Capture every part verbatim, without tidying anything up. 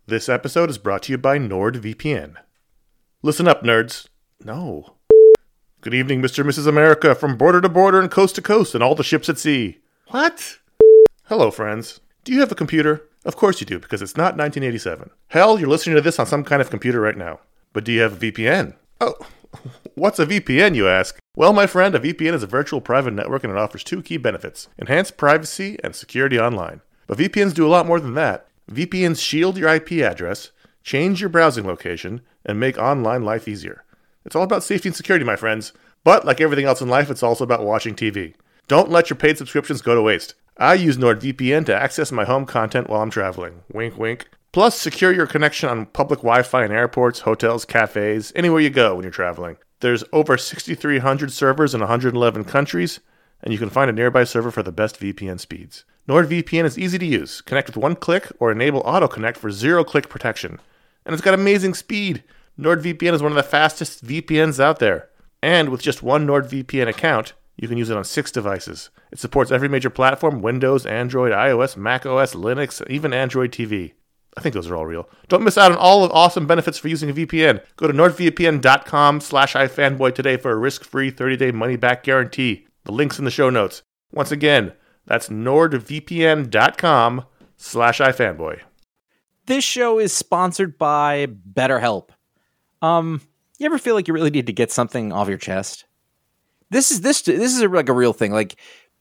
This episode is brought to you by NordVPN. Listen up, nerds. No. Good evening, Mister and Missus America, from border to border and coast to coast and all the ships at sea. What? Hello, friends. Do you have a computer? Of course you do, because it's not nineteen eighty-seven. Hell, you're listening to this on some kind of computer right now. But do you have a V P N? Oh, what's a V P N, you ask? Well, my friend, a V P N is a virtual private network and it offers two key benefits: enhanced privacy and security online. But V P Ns do a lot more than that. V P Ns shield your I P address, change your browsing location, and make online life easier. It's all about safety and security, my friends. But like everything else in life, it's also about watching T V. Don't let your paid subscriptions go to waste. I use NordVPN to access my home content while I'm traveling. Wink, wink. Plus, secure your connection on public Wi-Fi in airports, hotels, cafes, anywhere you go when you're traveling. There's over six thousand three hundred servers in one hundred eleven countries, and you can find a nearby server for the best V P N speeds. NordVPN is easy to use. Connect with one click or enable auto-connect for zero-click protection. And it's got amazing speed. NordVPN is one of the fastest V P Ns out there. And with just one NordVPN account, you can use it on six devices. It supports every major platform: Windows, Android, iOS, macOS, Linux, even Android T V. I think those are all real. Don't miss out on all the awesome benefits for using a V P N. Go to nordvpn.com slash ifanboy today for a risk-free thirty-day money-back guarantee. The link's in the show notes. Once again, that's nordvpn.com slash ifanboy. This show is sponsored by BetterHelp. Um, you ever feel like you really need to get something off your chest? This is this this is a, like a real thing. Like,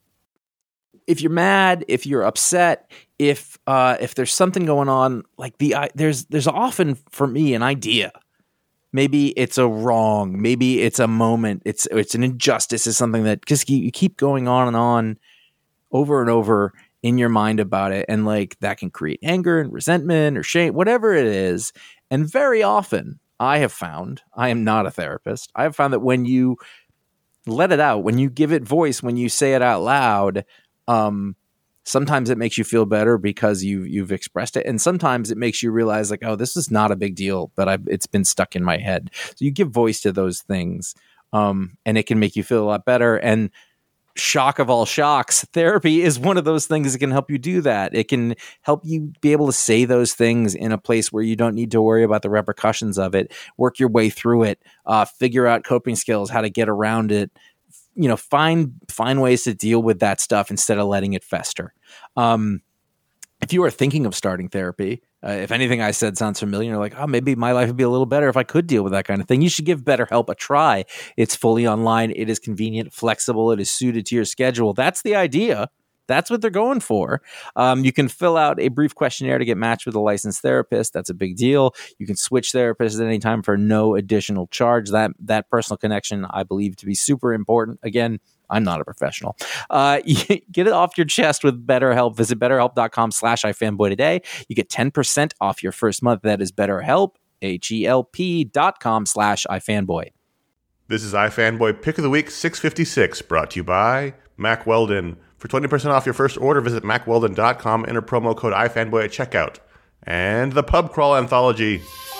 if you're mad, if you're upset, if uh, if there's something going on, like the uh, there's there's often for me an idea. Maybe it's a wrong. Maybe it's a moment. It's it's an injustice. It's something that just you keep going on and on, over and over in your mind about it, and like that can create anger and resentment or shame, whatever it is. And very often, I have found, I am not a therapist, I have found that when you let it out, when you give it voice, when you say it out loud, um, sometimes it makes you feel better because you you've expressed it, and sometimes it makes you realize like, oh, this is not a big deal, but I've, it's been stuck in my head. So you give voice to those things, um, and it can make you feel a lot better. And shock of all shocks, therapy is one of those things that can help you do that. It can help you be able to say those things in a place where you don't need to worry about the repercussions of it, work your way through it, uh, figure out coping skills, how to get around it, you know, find, find ways to deal with that stuff instead of letting it fester. Um, if you are thinking of starting therapy, uh, if anything I said sounds familiar, you're like, oh, maybe my life would be a little better if I could deal with that kind of thing. You should give BetterHelp a try. It's fully online. It is convenient, flexible. It is suited to your schedule. That's the idea. That's what they're going for. Um, you can fill out a brief questionnaire to get matched with a licensed therapist. That's a big deal. You can switch therapists at any time for no additional charge. That that personal connection, I believe, to be super important. Again, I'm not a professional. Uh, get it off your chest with BetterHelp. Visit betterhelp.com slash ifanboy today. You get ten percent off your first month. That is BetterHelp, H-E-L-P dot com slash ifanboy. This is iFanboy Pick of the Week six fifty-six, brought to you by Mack Weldon. For twenty percent off your first order, visit mack weldon dot com, enter promo code ifanboy at checkout. And the Pub Crawl Anthology.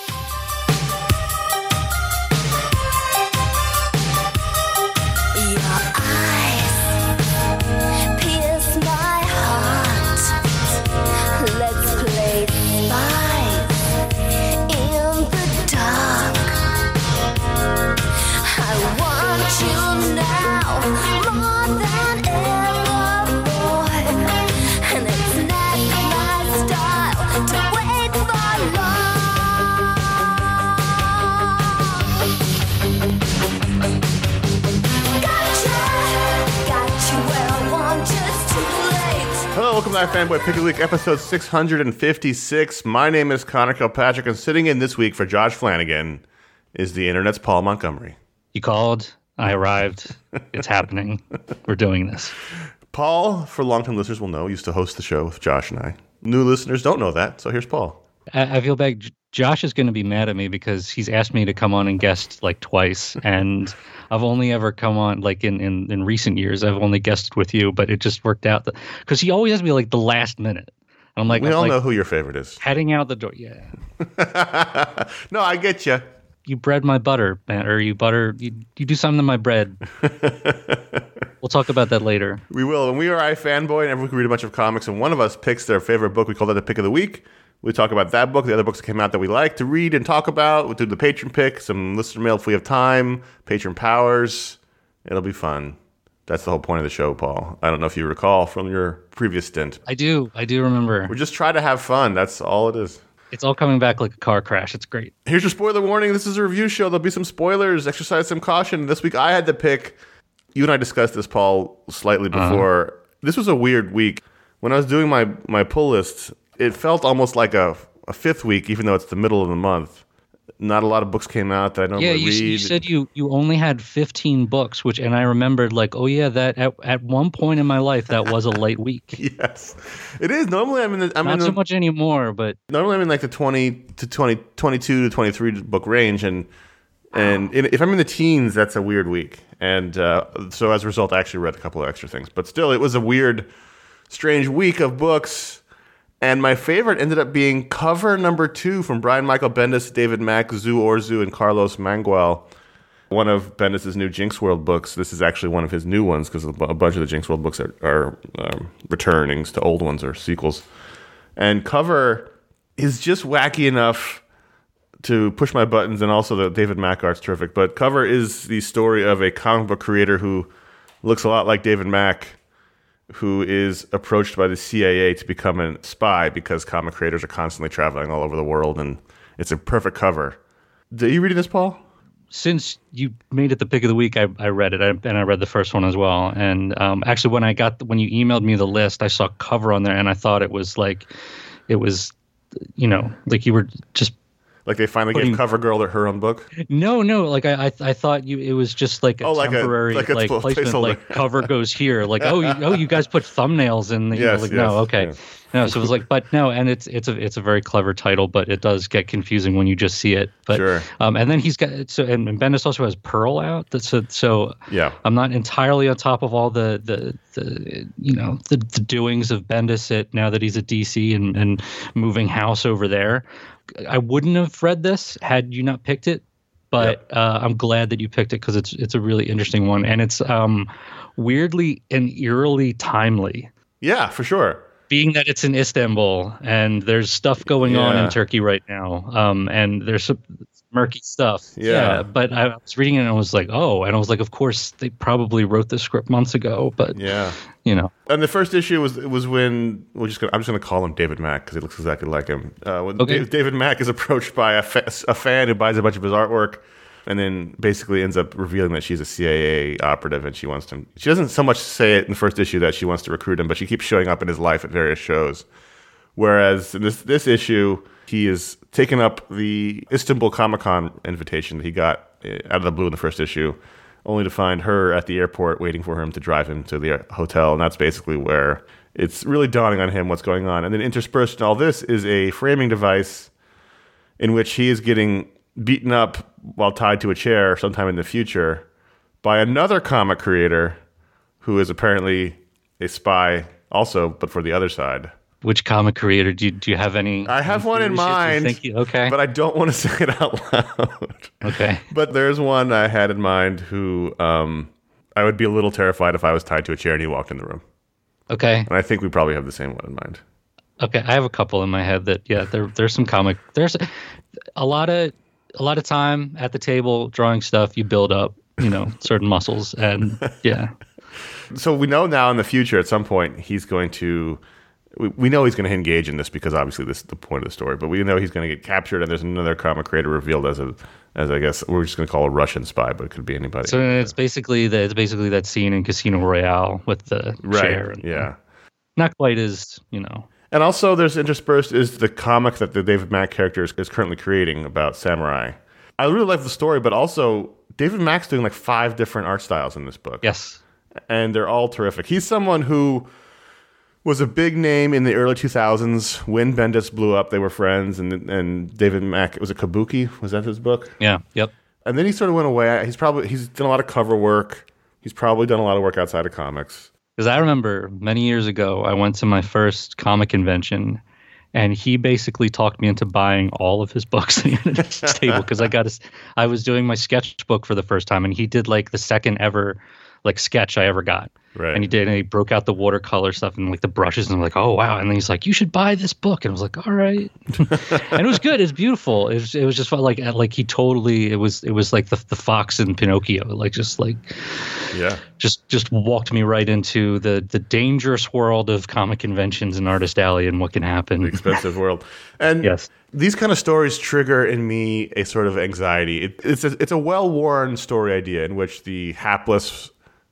Welcome to iFanboy Pick of the Week, episode six fifty-six. My name is Connor Kilpatrick, and sitting in this week for Josh Flanagan is the internet's Paul Montgomery. You called. I arrived. It's happening. We're doing this. Paul, for long-time listeners will know, used to host the show with Josh and I. New listeners don't know that, so here's Paul. I, I feel bad. Josh is going to be mad at me because he's asked me to come on and guest like twice, and I've only ever come on like in, in, in recent years. I've only guested with you, but it just worked out because he always has to be like the last minute. And I'm like, we all like, know who your favorite is. Heading out the door, yeah. No, I get you. You bread my butter, man, or you butter. You, you do something to my bread. We'll talk about that later. We will. And we are iFanboy, and everyone can read a bunch of comics, and one of us picks their favorite book. We call that the Pick of the Week. We talk about that book, the other books that came out that we like to read and talk about. We'll do the patron pick, some listener mail if we have time, patron powers. It'll be fun. That's the whole point of the show, Paul. I don't know if you recall from your previous stint. I do. I do remember. We just try to have fun. That's all it is. It's all coming back like a car crash. It's great. Here's your spoiler warning. This is a review show. There'll be some spoilers. Exercise some caution. This week I had to pick. You and I discussed this, Paul, slightly before. Uh-huh. This was a weird week. When I was doing my, my pull list, it felt almost like a, a fifth week, even though it's the middle of the month. Not a lot of books came out that I normally yeah, you, read. you said you, you only had fifteen books, which, and I remembered like, oh yeah, that at, at one point in my life that was a light week. Yes, it is. Normally I'm in the I'm not in so the, much anymore, but normally I'm in like the twenty to twenty, twenty-two to twenty-three book range, and and in, if I'm in the teens, that's a weird week. And uh, so as a result, I actually read a couple of extra things, but still, it was a weird, strange week of books. And my favorite ended up being cover number two from Brian Michael Bendis, David Mack, Zu Orzu, and Carlos Mangual. One of Bendis' new Jinx World books. This is actually one of his new ones because a bunch of the Jinx World books are, are um, returnings to old ones or sequels. And cover is just wacky enough to push my buttons, and also the David Mack art's terrific. But cover is the story of a comic book creator who looks a lot like David Mack, who is approached by the C I A to become a spy because comic creators are constantly traveling all over the world, and it's a perfect cover. Are you reading this, Paul? Since you made it the pick of the week, I, I read it, I, and I read the first one as well. And um, actually, when I got when you emailed me the list, I saw cover on there, and I thought it was like, it was, you know, like you were just. Like they finally putting, gave CoverGirl her own book? No, no. Like I, I, I thought you. It was just like a oh, like temporary a, like, a like placement. Like cover goes here. Like oh, you, oh, you guys put thumbnails in. The, yes, like yes, no, okay, yes. no. So it was like, but no, and it's it's a it's a very clever title, but it does get confusing when you just see it. But sure. um, and then he's got so and, and Bendis also has Pearl out. That's so so. Yeah. I'm not entirely on top of all the the the you know the, the doings of Bendis at now that he's at D C and and moving house over there. I wouldn't have read this had you not picked it, but yep. uh, I'm glad that you picked it because it's it's a really interesting one, and it's um, weirdly and eerily timely. Yeah, for sure. Being that it's in Istanbul and there's stuff going yeah. on in Turkey right now, um, and there's some murky stuff. Yeah. yeah, but I was reading it and I was like, oh, and I was like, of course they probably wrote this script months ago, but yeah, you know. And the first issue was was when we're just gonna, I'm just going to call him David Mack because he looks exactly like him. Uh, when okay. David, David Mack is approached by a, fa- a fan who buys a bunch of his artwork, and then basically ends up revealing that she's a C I A operative and she wants to. She doesn't so much say it in the first issue that she wants to recruit him, but she keeps showing up in his life at various shows. Whereas in this this issue, he is taking up the Istanbul Comic Con invitation that he got out of the blue in the first issue, only to find her at the airport waiting for him to drive him to the hotel. And that's basically where it's really dawning on him what's going on. And then interspersed in all this is a framing device in which he is getting beaten up while tied to a chair sometime in the future by another comic creator who is apparently a spy also, but for the other side. Which comic creator? Do you, do you have any? I have one in mind. Thank you. Okay. But I don't want to say it out loud. Okay. But there's one I had in mind who um, I would be a little terrified if I was tied to a chair and he walked in the room. Okay. And I think we probably have the same one in mind. Okay. I have a couple in my head that, yeah, there, there's some comic. There's a lot of a lot of time at the table drawing stuff. You build up, you know, certain muscles. And yeah. So we know now in the future at some point he's going to. We, we know he's going to engage in this because obviously this is the point of the story, but we know he's going to get captured and there's another comic creator revealed as a, as I guess we're just going to call a Russian spy, but it could be anybody. So it's basically the, it's basically that scene in Casino Royale with the right, chair. And, yeah. Not quite as, you know. And also there's interspersed is the comic that the David Mack character is, is currently creating about samurai. I really like the story, but also David Mack's doing like five different art styles in this book. Yes. And they're all terrific. He's someone who was a big name in the early two thousands when Bendis blew up. They were friends, and and David Mack, was it Kabuki? Was that his book? Yeah, yep. And then he sort of went away. He's probably he's done a lot of cover work. He's probably done a lot of work outside of comics. Because I remember many years ago, I went to my first comic convention, and he basically talked me into buying all of his books at his table because I got a, I was doing my sketchbook for the first time, and he did like the second ever like sketch I ever got. Right. And he did, and he broke out the watercolor stuff and like the brushes, and I'm like, oh wow. And then he's like, you should buy this book. And I was like, all right. And it was good. It's beautiful. It was, it was just like like he totally. It was it was like the the fox in Pinocchio. Like just like yeah. Just just walked me right into the the dangerous world of comic conventions and Artist Alley and what can happen. The expensive world. And yes. These kind of stories trigger in me a sort of anxiety. It, it's a, it's a well-worn story idea in which the hapless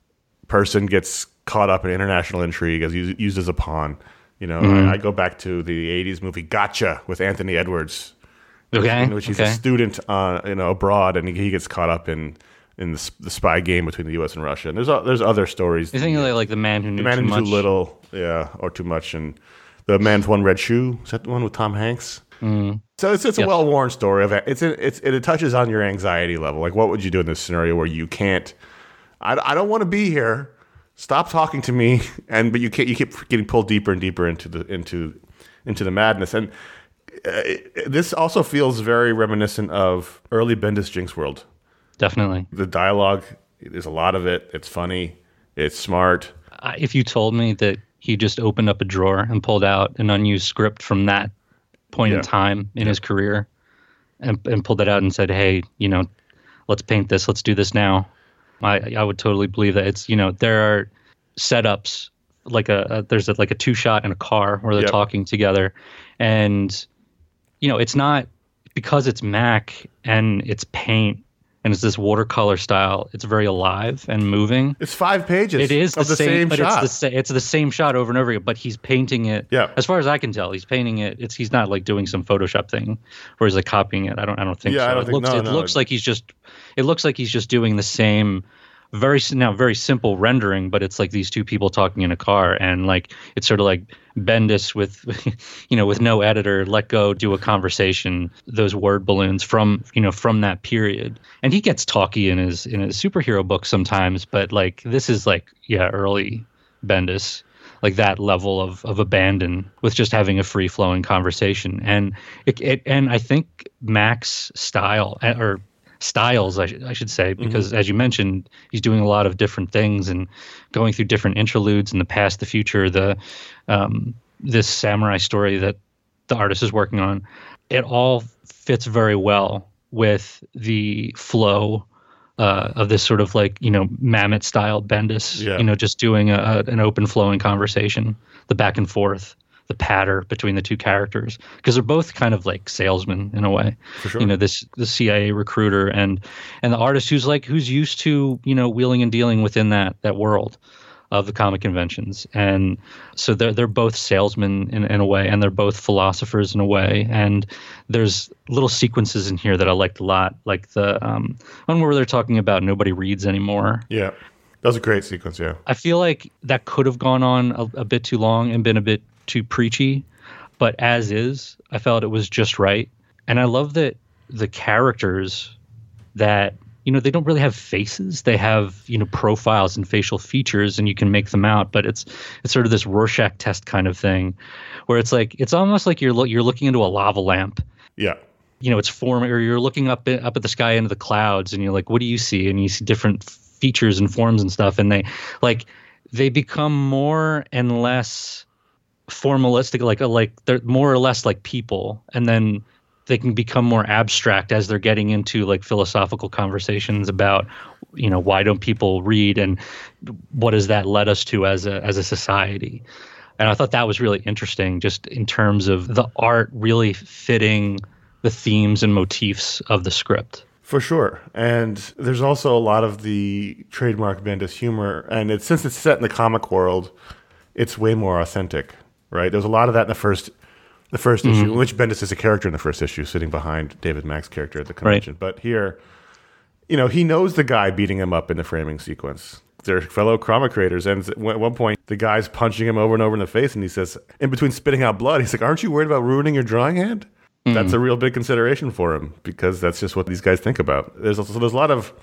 person gets caught up in international intrigue as used, used as a pawn. You know, mm-hmm. I, I go back to the eighties movie Gotcha with Anthony Edwards, okay, in which he's okay. a student, uh, you know, abroad, and he, he gets caught up in in the, the spy game between the U S and Russia. And there's there's other stories. You think like, like the man who knew the man too who knew much? too little, yeah, or too much, and the man with one red shoe. Is that the one with Tom Hanks? Mm. So it's it's yes. a well-worn story of it's it's it, it touches on your anxiety level. Like, what would you do in this scenario where you can't? I, I don't want to be here. Stop talking to me. And but you can't. You keep getting pulled deeper and deeper into the into into the madness. And uh, it, this also feels very reminiscent of early Bendis Jinx World. Definitely. The dialogue, there's a lot of it. It's funny. It's smart. Uh, if you told me that he just opened up a drawer and pulled out an unused script from that point yeah. in time in yeah. his career and, and pulled it out and said, hey, you know, let's paint this. Let's do this now. I, I would totally believe that. It's, you know, there are setups like a, a there's a, like a two shot in a car where they're yep. talking together. And, you know, it's not because it's Mac and it's paint and it's this watercolor style. It's very alive and moving. It's five pages. It is of the, the same, same but shot. it's the sa- it's the same shot over and over again. But he's painting it. Yeah. As far as I can tell, he's painting it. It's he's not like doing some Photoshop thing, where he's like copying it. I don't I don't think yeah, so. I don't it think, looks no, it no. looks like he's just it looks like he's just doing the same. Very now very simple rendering, but it's like these two people talking in a car, and like it's sort of like Bendis with, you know, with no editor, let go, do a conversation, those word balloons from, you know, from that period. And he gets talky in his in his superhero books sometimes, but like this is like yeah, early Bendis, like that level of of abandon with just having a free flowing conversation, and it, it and I think Mac's style or. styles, I, sh- I should say, because mm-hmm. as you mentioned, he's doing a lot of different things and going through different interludes in the past, the future, the um, this samurai story that the artist is working on. It all fits very well with the flow uh, of this sort of like, you know, Mamet style Bendis, yeah. you know, just doing a, a, an open flowing conversation, the back and forth. The patter between the two characters, because they're both kind of like salesmen in a way. For sure. You know, this the C I A recruiter and and the artist who's like who's used to, you know, wheeling and dealing within that that world of the comic conventions. And so they're they're both salesmen in, in a way, and they're both philosophers in a way. And there's little sequences in here that I liked a lot, like the um, one where they're talking about nobody reads anymore. Yeah. That was a great sequence, yeah. I feel like that could have gone on a, a bit too long and been a bit too preachy, but as is, I felt it was just right. And I love that the characters that, you know, they don't really have faces. They have, you know, profiles and facial features, and you can make them out. But it's it's sort of this Rorschach test kind of thing, where it's like it's almost like you're lo- you're looking into a lava lamp. Yeah. You know, it's forming, or you're looking up in, up at the sky into the clouds, and you're like, what do you see? And you see different features and forms and stuff, and they like they become more and less formalistic, like like they're more or less like people, and then they can become more abstract as they're getting into like philosophical conversations about, you know, why don't people read and what does that led us to as a as a society. And I thought that was really interesting, just in terms of the art really fitting the themes and motifs of the script. For sure. And there's also a lot of the trademark Bendis humor, and it's since it's set in the comic world, it's way more authentic. Right, there's a lot of that in the first, the first mm-hmm. issue, in which Bendis is a character in the first issue, sitting behind David Mack's character at the convention. Right. But here, you know, he knows the guy beating him up in the framing sequence. They're fellow comic creators, and at one point, the guy's punching him over and over in the face, and he says, in between spitting out blood, he's like, "Aren't you worried about ruining your drawing hand?" Mm-hmm. That's a real big consideration for him, because that's just what these guys think about. There's also, there's a lot of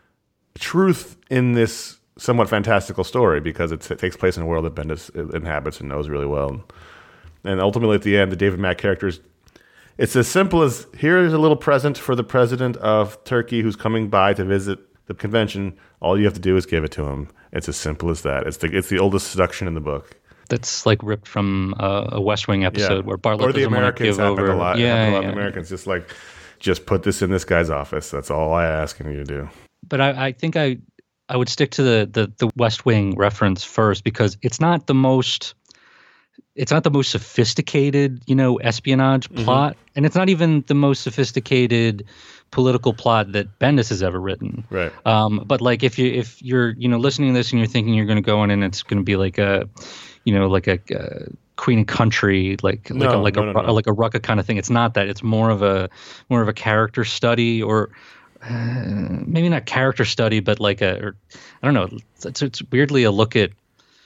truth in this somewhat fantastical story, because it takes place in a world that Bendis inhabits and knows really well. And ultimately, at the end, the David Mack characters, it's as simple as, here is a little present for the president of Turkey who's coming by to visit the convention. All you have to do is give it to him. It's as simple as that. It's the it's the oldest seduction in the book. That's like ripped from uh, a West Wing episode Yeah. where Bartlett or the doesn't want to Americans give happened over. a lot. Yeah, It happened a lot yeah. of Americans just like, just put this in this guy's office. That's all I ask you to do. But I, I think I I would stick to the, the the West Wing reference first because it's not the most it's not the most sophisticated, you know, espionage Mm-hmm. plot, and it's not even the most sophisticated political plot that Bendis has ever written. Right. Um, but like if you if you're you know listening to this and you're thinking you're going to go in and it's going to be like a, you know, like a, a Queen and Country, like like No, a like no, a no, no. like a Rucka kind of thing. It's not that. It's more of a more of a character study, or uh, maybe not character study, but like a or, I don't know. It's, it's weirdly a look at.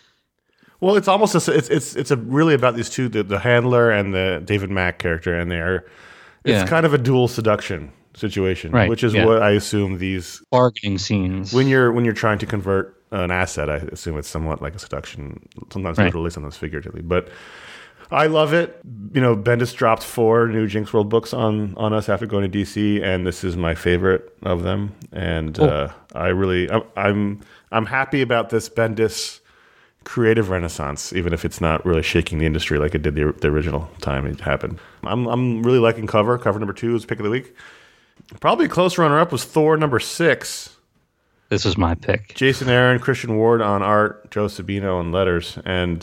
Well, it's almost a, it's it's it's a really about these two, the, the handler and the David Mack character, and they're it's Yeah. kind of a dual seduction situation, Right, which is yeah. what I assume these bargaining scenes. when you're when you're trying to convert an asset. I assume it's somewhat like a seduction, sometimes Right. literally, sometimes figuratively. But I love it. You know, Bendis dropped four new Jinx World books on on us after going to D C, and this is my favorite of them. And Cool. uh, I really, I'm, I'm I'm happy about this Bendis creative renaissance, even if it's not really shaking the industry like it did the, the original time it happened. I'm I'm really liking cover. Cover number two is pick of the week. Probably a close runner-up was Thor number six. This is my pick. Jason Aaron, Christian Ward on art, Joe Sabino on letters. And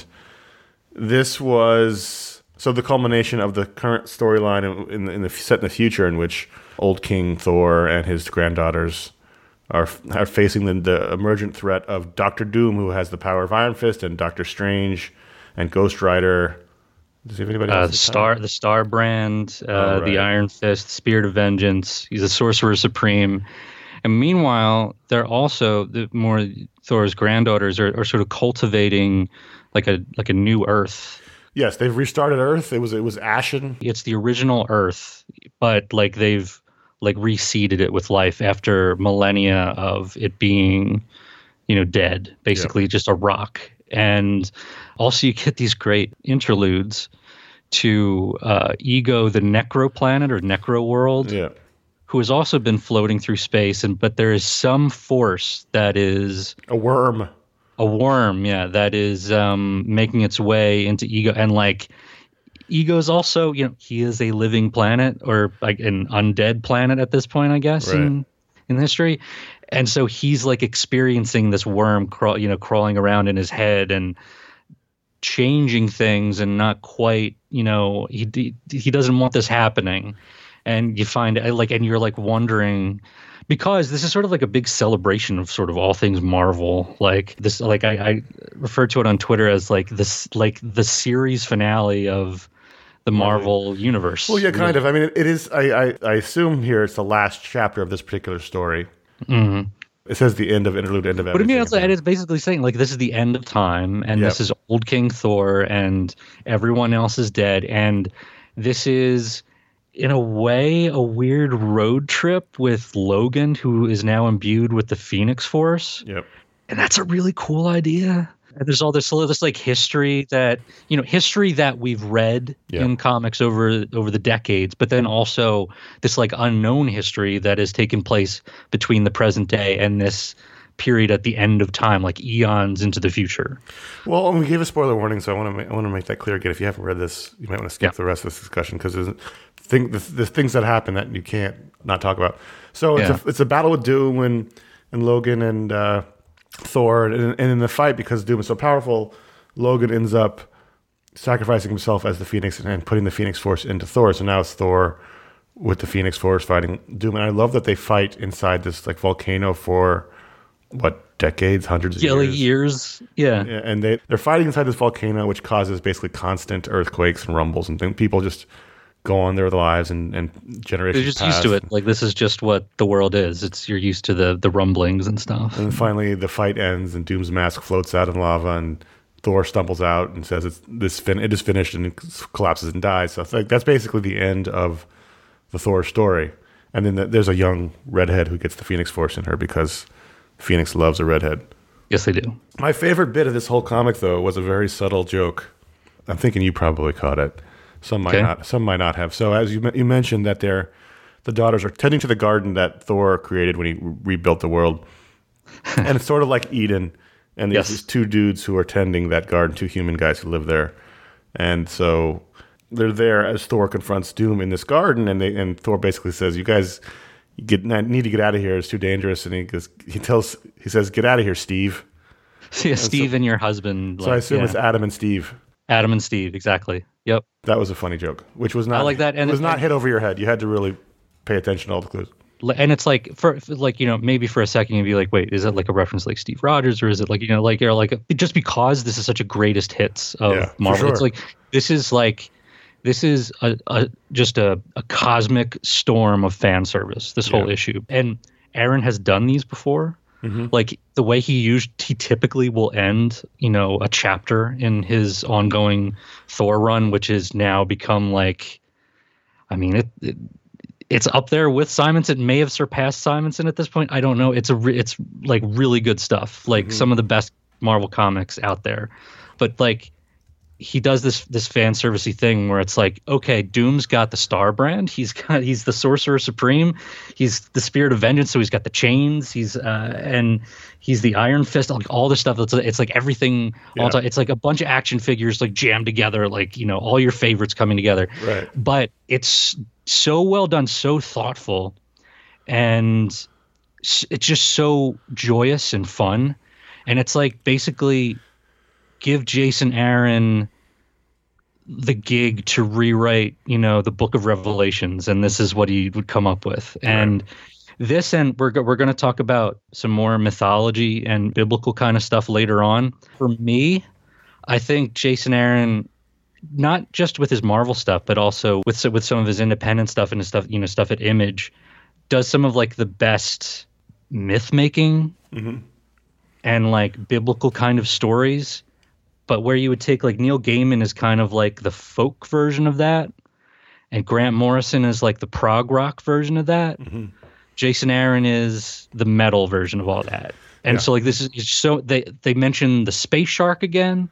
this was so the culmination of the current storyline in, in, the- in the set in the future, in which old King Thor and his granddaughters are are facing the, the emergent threat of Doctor Doom, who has the power of Iron Fist, and Doctor Strange and Ghost Rider. Does anybody Uh, else the have star, time? the Star Brand, uh, Oh, right. the Iron Fist, Spirit of Vengeance. He's a Sorcerer Supreme, and meanwhile, they're also the more Thor's granddaughters are, are sort of cultivating like a like a new Earth. Yes, they've restarted Earth. It was it was ashen. It's the original Earth, but like they've like reseeded it with life after millennia of it being, you know, dead, basically just a rock. And also you get these great interludes to uh, Ego, the Necro Planet or Necro World, Yeah. who has also been floating through space. And but there is some force that is A worm. a worm, yeah, that is um, making its way into Ego. And like Ego's also, you know, he is a living planet or like an undead planet at this point, I guess, Right. in in history. And so he's like experiencing this worm crawl, you know, crawling around in his head and changing things and not quite, you know, he he, he doesn't want this happening. And you find like, and you're like wondering, because this is sort of like a big celebration of sort of all things Marvel. Like this, like I, I refer to it on Twitter as like this, like the series finale of the Marvel universe. Well, yeah, kind of. I mean, it, it is. I, I, I assume here it's the last chapter of this particular story. Mhm. It says the end of interlude, end of But I mean, everything. it's, and it's basically saying like this is the end of time, and Yep. this is old King Thor, and everyone else is dead, and this is, in a way, a weird road trip with Logan, who is now imbued with the Phoenix Force, Yep. and that's a really cool idea. And there's all this, this like history that you know, history that we've read Yeah. in comics over over the decades, but then also this like unknown history that has taken place between the present day and this period at the end of time, like eons into the future. Well, and we gave a spoiler warning, so I want to make, I want to make that clear again. If you haven't read this, you might want to skip Yeah. the rest of this discussion because there's thing, the, the things that happen that you can't not talk about. So it's Yeah. a it's a battle with Doom and and Logan and uh, Thor, and, and in the fight, because Doom is so powerful, Logan ends up sacrificing himself as the Phoenix and putting the Phoenix Force into Thor. So now it's Thor with the Phoenix Force fighting Doom, and I love that they fight inside this like volcano for what decades, hundreds of Yeah, years. like years. Yeah. Yeah, and they they're fighting inside this volcano, which causes basically constant earthquakes and rumbles, and then people just go on their lives, and, and generations They're just pass. used to it. Like this is just what the world is. It's you're used to the the rumblings and stuff. And then finally, the fight ends, and Doom's mask floats out in lava, and Thor stumbles out and says, "It's this fin- it is finished," and it collapses and dies. So it's like that's basically the end of the Thor story. And then the, there's a young redhead who gets the Phoenix Force in her because Phoenix loves a redhead. Yes, they do. My favorite bit of this whole comic, though, was a very subtle joke. I'm thinking you probably caught it. Some might Okay. not. Some might not have. So, as you you mentioned that they're the daughters are tending to the garden that Thor created when he re- rebuilt the world. And it's sort of like Eden. And there's Yes. these two dudes who are tending that garden, two human guys who live there. And so they're there as Thor confronts Doom in this garden, and they and Thor basically says, "You guys you get need to get out of here. It's too dangerous." And he goes, he tells, he says, "Get out of here, Steve." Yeah, Steve so, and your husband. So like, I assume yeah. it's Adam and Steve. Adam and Steve, exactly. Yep. That was a funny joke, which was not I like that, and it was it- not and- hit over your head. You had to really pay attention to all the clues. And it's like for for, like you know maybe for a second you'd be like, wait, is it like a reference like Steve Rogers, or is it like you know like you're like a, just because this is such a greatest hits of Yeah, for Marvel? It's sure. like this is like this is a, a just a, a cosmic storm of fan service. This whole Yeah. issue, and Aaron has done these before. Mm-hmm. Like the way he used, he typically will end, you know, a chapter in his ongoing Thor run, which has now become like, I mean, it, it it's up there with Simonson. It may have surpassed Simonson at this point. I don't know. It's a, re- it's like really good stuff, like some of the best Marvel comics out there. But like, he does this this fan servicey thing where it's like, okay, Doom's got the Star brand. He's got he's the Sorcerer Supreme. He's the Spirit of Vengeance. So he's got the chains. He's uh and he's the Iron Fist. Like all this stuff. It's it's like everything. All Yeah. time. It's like a bunch of action figures like jammed together. Like you know all your favorites coming together. Right. But it's so well done, so thoughtful, and s- it's just so joyous and fun. And it's like basically give Jason Aaron the gig to rewrite, you know, the Book of Revelations, and this is what he would come up with. And this, and we're go- we're going to talk about some more mythology and biblical kind of stuff later on. For me, I think Jason Aaron, not just with his Marvel stuff, but also with so- with some of his independent stuff and his stuff, you know, stuff at Image, does some of like the best myth making Mm-hmm. and like biblical kind of stories. But where you would take like Neil Gaiman is kind of like the folk version of that, and Grant Morrison is like the prog rock version of that. Mm-hmm. Jason Aaron is the metal version of all that. And Yeah. so like this is it's so they they mention the space shark again.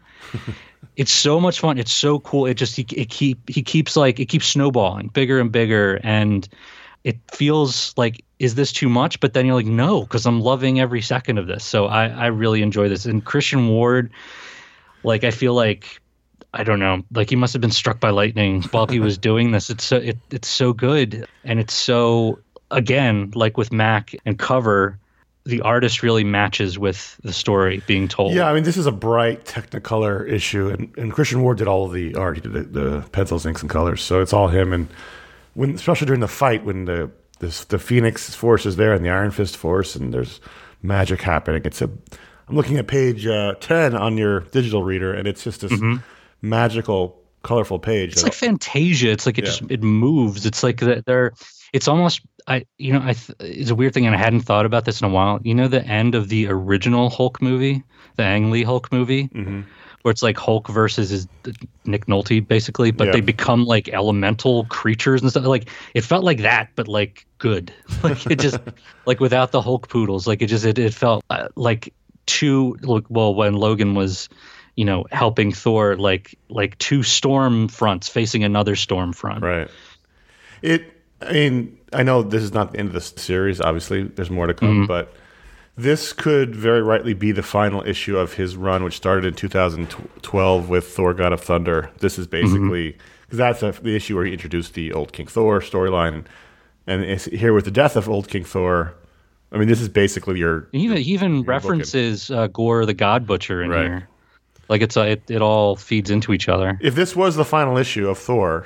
It's so much fun. It's so cool. It just he it keep he keeps like it keeps snowballing bigger and bigger, and it feels like, is this too much? But then you're like, no, because I'm loving every second of this. So I I really enjoy this. And Christian Ward, like I feel like I don't know, like he must have been struck by lightning while he was doing this. It's so it it's so good, and it's so, again, like with Mac and Cover, the artist really matches with the story being told. Yeah, I mean, this is a bright Technicolor issue, and, and Christian Ward did all of the art. He did the, the pencils, inks, and colors, so it's all him. And when, especially during the fight, when the the, the Phoenix Force is there and the Iron Fist Force, and there's magic happening. It's a I'm looking at page uh, ten on your digital reader, and it's just this magical, colorful page. It's like Fantasia. It's like it Yeah. just it moves. It's like that they're. It's almost I you know I th- it's a weird thing, and I hadn't thought about this in a while. You know the end of the original Hulk movie, the Ang Lee Hulk movie, Mhm. where it's like Hulk versus his Nick Nolte basically, but Yeah. they become like elemental creatures and stuff. Like it felt like that, but like good. Like it just like without the Hulk poodles. Like it just it it felt uh, like two. Look, well, when Logan was, you know, helping Thor, like like two storm fronts facing another storm front. Right. It. I mean, I know this is not the end of the series. Obviously, there's more to come, Mhm. but this could very rightly be the final issue of his run, which started in two thousand twelve with Thor: God of Thunder. This is basically because that's a, the issue where he introduced the old King Thor storyline, and it's here with the death of old King Thor. I mean, this is basically your He even he even You're references uh, Gore the God Butcher in Right. here. Like it's uh, it it all feeds into each other. if this was the final issue of Thor,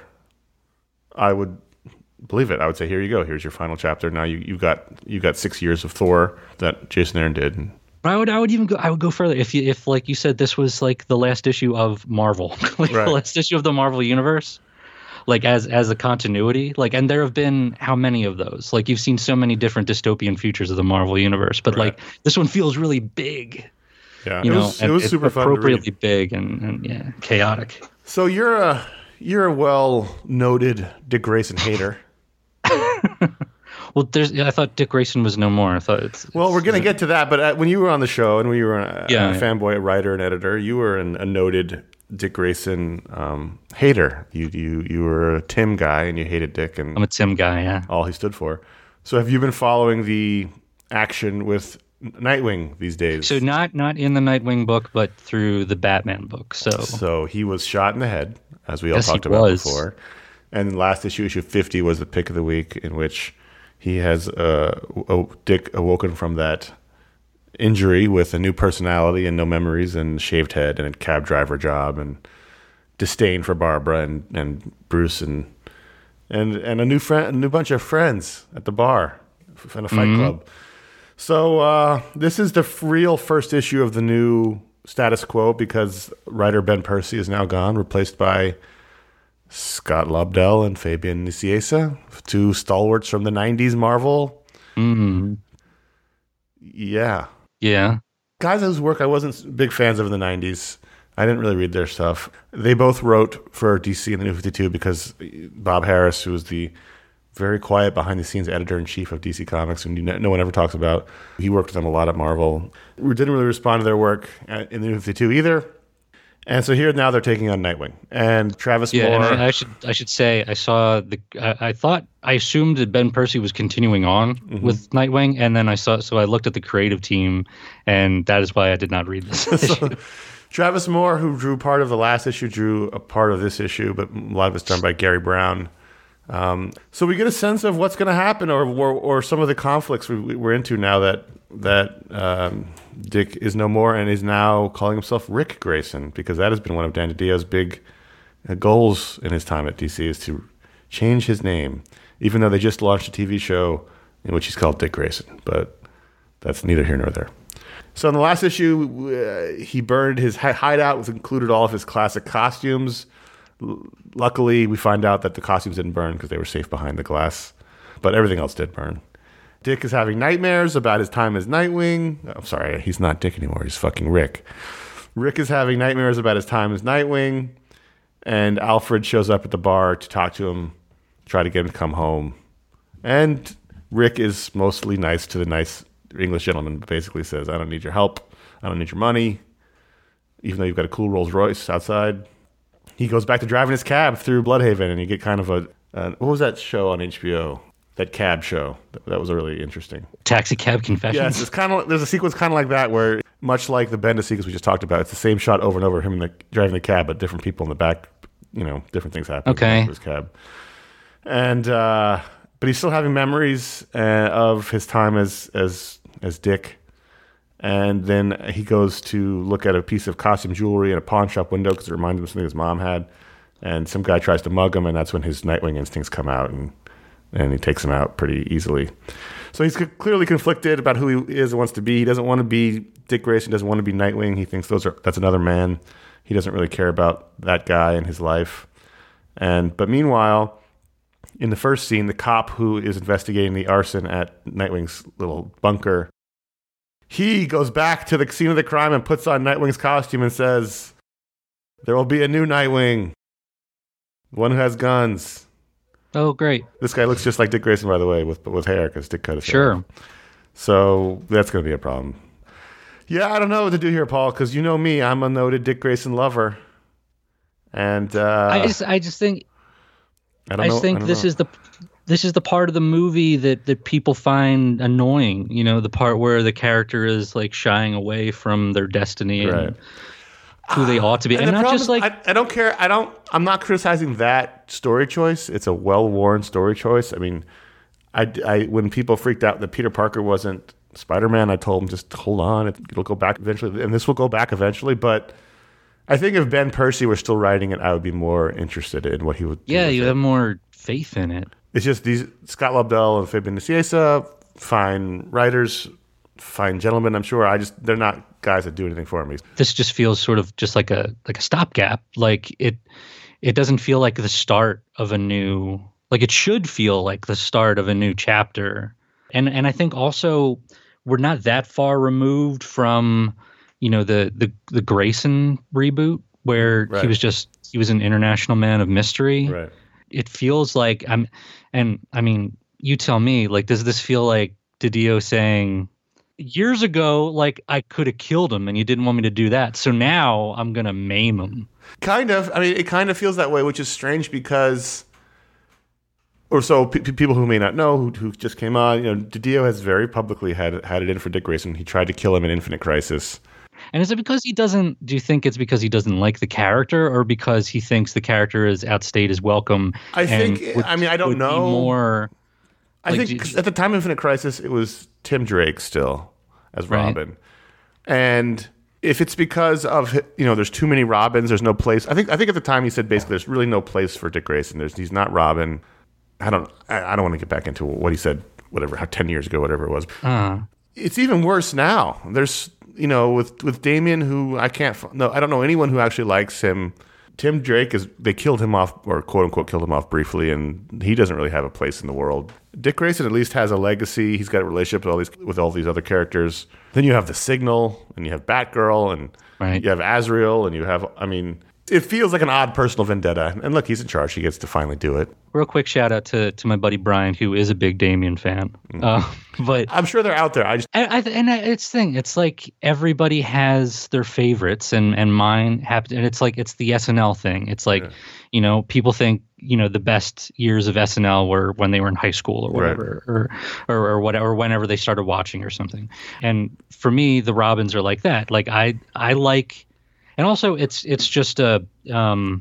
I would believe it. I would say, here you go. Here's your final chapter. Now you you got you got six years of Thor that Jason Aaron did. And But I would I would even go I would go further if you if like you said this was like the last issue of Marvel, like Right. the last issue of the Marvel universe, like as as a continuity. Like, and there have been how many of those? Like you've seen so many different dystopian futures of the Marvel universe, but Right. like this one feels really big. yeah, You it know, was, it and was it's super fun to appropriately read. big and, and yeah, chaotic. So you're a you're a well noted Dick Grayson hater. Well, there's I thought Dick Grayson was no more. I thought it's Well, we're gonna get to that, but uh, when you were on the show and when you were a, Yeah, a yeah. fanboy writer and editor, you were an, a noted Dick Grayson um, hater. You you you were a Tim guy and you hated Dick, and I'm a Tim guy, yeah. all he stood for. So have you been following the action with Nightwing these days? So not not in the Nightwing book, but through the Batman book. So so he was shot in the head, as we all yes, talked he about was. before. And last issue, issue fifty, was the pick of the week, in which he has uh, oh, Dick awoken from that injury with a new personality and no memories and shaved head and a cab driver job and disdain for Barbara and, and Bruce and and and a new friend, a new bunch of friends at the bar and a fight Mm-hmm. club. So uh, this is the f- real first issue of the new status quo, because writer Ben Percy is now gone, replaced by Scott Lobdell and Fabian Nicieza, two stalwarts from the nineties Marvel. mm-hmm. Yeah. yeah. Guys whose work I wasn't big fans of in the nineties. I didn't really read their stuff. They both wrote for D C in the New fifty-two because Bob Harris, who was the very quiet behind-the-scenes editor-in-chief of D C Comics, who no one ever talks about, he worked with them a lot at Marvel. We didn't really respond to their work in the New fifty-two either. And so here now they're taking on Nightwing. And Travis Yeah, Moore... and I, I should I should say I saw the I, I thought I assumed that Ben Percy was continuing on Mm-hmm. with Nightwing, and then I saw so I looked at the creative team, and that is why I did not read this issue. Travis Moore, who drew part of the last issue, drew a part of this issue, but a lot of it's done by Gary Brown. Um, so we get a sense of what's going to happen, or, or or some of the conflicts we, we're into now that that um, Dick is no more and is now calling himself Rick Grayson, because that has been one of Dan DiDio's big uh, goals in his time at D C, is to change his name, even though they just launched a T V show in which he's called Dick Grayson. But that's neither here nor there. So in the last issue, uh, he burned his hideout, which included all of his classic costumes. L- luckily, we find out that the costumes didn't burn because they were safe behind the glass, but everything else did burn. Dick is having nightmares about his time as Nightwing. I'm sorry, he's not Dick anymore. He's fucking Rick. Rick is having nightmares about his time as Nightwing, and Alfred shows up at the bar to talk to him, try to get him to come home. And Rick is mostly nice to the nice English gentleman, but basically says, I don't need your help. I don't need your money. Even though you've got a cool Rolls Royce outside. He goes back to driving his cab through Bloodhaven, and you get kind of a, uh, what was that show on H B O? That cab show. That, that was really interesting. Taxi Cab Confessions. Yes, it's kind of, there's a sequence kind of like that where, much like the Bendis sequence we just talked about, it's the same shot over and over, him in the, driving the cab, but different people in the back, you know, different things happen. Okay. In his cab. And, uh, but he's still having memories uh, of his time as, as, as Dick. And then he goes to look at a piece of costume jewelry in a pawn shop window because it reminds him of something his mom had. And some guy tries to mug him, and that's when his Nightwing instincts come out, and and he takes him out pretty easily. So he's c- clearly conflicted about who he is and wants to be. He doesn't want to be Dick Grayson, doesn't want to be Nightwing. He thinks those are that's another man. He doesn't really care about that guy in his life. And but meanwhile, in the first scene, the cop who is investigating the arson at Nightwing's little bunker, he goes back to the scene of the crime and puts on Nightwing's costume and says, there will be a new Nightwing, one who has guns. Oh, great. This guy looks just like Dick Grayson, by the way, with with hair, because Dick cut his hair. Sure. So that's going to be a problem. Yeah, I don't know what to do here, Paul, because you know me. I'm a noted Dick Grayson lover. And uh, I just I just think I, don't I know, just think I don't this know. is the this is the part of the movie that, that people find annoying. You know, the part where the character is like shying away from their destiny and Right. who they ought to be, and, the not problem just is, like I, I don't care. I don't. I'm not criticizing that story choice. It's a well-worn story choice. I mean, I, I when people freaked out that Peter Parker wasn't Spider-Man, I told them just hold on. It, it'll go back eventually, and this will go back eventually. But I think if Ben Percy were still writing it, I would be more interested in what he would. do yeah, with you it. have more faith in it. It's just these Scott Lobdell and Fabian Nicieza, fine writers, fine gentlemen. I'm sure. I just they're not guys that do anything for me. This just feels sort of just like a like a stopgap. Like it it doesn't feel like the start of a new like it should feel like the start of a new chapter. And and I think also we're not that far removed from, you know, the the the Grayson reboot where Right. he was just he was an international man of mystery. Right. It feels like I'm and I mean, you tell me, like, does this feel like DiDio saying, years ago, like I could have killed him, and you didn't want me to do that. So now I'm gonna maim him. Kind of. I mean, it kind of feels that way, which is strange because, or so p- people who may not know, who, who just came on, you know, DiDio has very publicly had had it in for Dick Grayson. He tried to kill him in Infinite Crisis. And is it because he doesn't? Do you think it's because he doesn't like the character, or because he thinks the character is outstayed his welcome? I think. Would, I mean, I don't would know. Be more. I like, think do, 'cause at the time of Infinite Crisis, it was Tim Drake still as Robin, right. and if it's because of, you know, there's too many Robins, there's no place. I think. I think at the time he said basically there's really no place for Dick Grayson. There's he's not Robin. I don't. I, I don't want to get back into what he said. Whatever, how ten years ago, whatever it was. Uh, it's even worse now. There's, you know, with with Damien, who I can't. No, I don't know anyone who actually likes him. Tim Drake is. They killed him off, or quote unquote killed him off briefly, and he doesn't really have a place in the world. Dick Grayson at least has a legacy. He's got a relationship with all these with all these other characters. Then you have the Signal, and you have Batgirl, and right. you have Azrael, and you have. I mean, it feels like an odd personal vendetta. And look, he's in charge. He gets to finally do it. Real quick shout out to, to my buddy Brian, who is a big Damien fan. Mm. Uh, but I'm sure they're out there. I just I, I, and it's the thing. It's like everybody has their favorites, and and mine happen. And it's like it's the S N L thing. It's like, yeah. you know, people think, you know, the best years of S N L were when they were in high school or whatever, right. or, or or whatever, or whenever they started watching or something. And for me, the Robins are like that. Like I I like, and also it's it's just a um.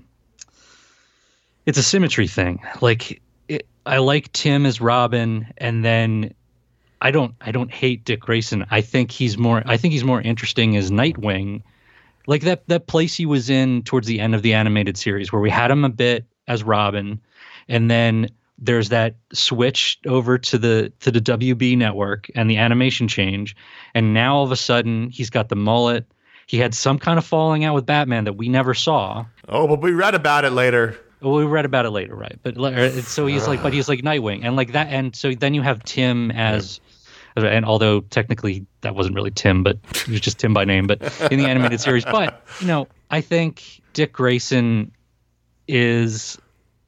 It's a symmetry thing. Like it, I like Tim as Robin, and then I don't. I don't hate Dick Grayson. I think he's more. I think he's more interesting as Nightwing, like that that place he was in towards the end of the animated series, where we had him a bit as Robin, and then there's that switch over to the to the W B network and the animation change, and now all of a sudden he's got the mullet. He had some kind of falling out with Batman that we never saw. Oh, but we read about it later. Well, we read about it later, right? But so he's like, but he's like Nightwing, and like that, and so then you have Tim as, yeah. and although technically that wasn't really Tim, but he was just Tim by name, but in the animated series. But you know, I think Dick Grayson is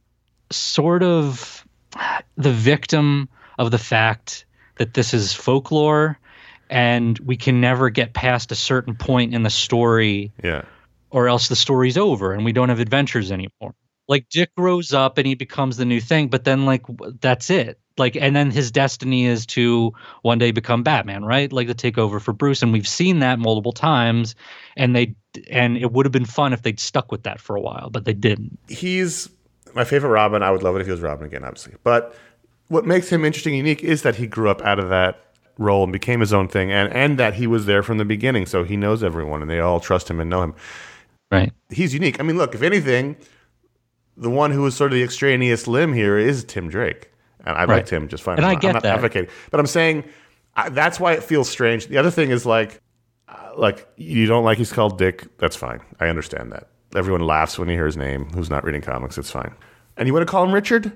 sort of the victim of the fact that this is folklore, and we can never get past a certain point in the story, yeah, or else the story's over, and we don't have adventures anymore. Like Dick grows up and he becomes the new thing, but then like that's it. Like, and then his destiny is to one day become Batman, right? Like to take over for Bruce, and we've seen that multiple times. And they and it would have been fun if they'd stuck with that for a while, but they didn't. He's my favorite Robin. I would love it if he was Robin again, obviously. But what makes him interesting and unique is that he grew up out of that role and became his own thing, and and that he was there from the beginning, so he knows everyone and they all trust him and know him. Right. He's unique. I mean, look, if anything, the one who was sort of the extraneous limb here is Tim Drake. And I right. like Tim just fine. And I'm I not, get I'm not that. advocating. But I'm saying I, that's why it feels strange. The other thing is like, uh, like you don't like he's called Dick. That's fine. I understand that. Everyone laughs when you hear his name who's not reading comics. It's fine. And you want to call him Richard?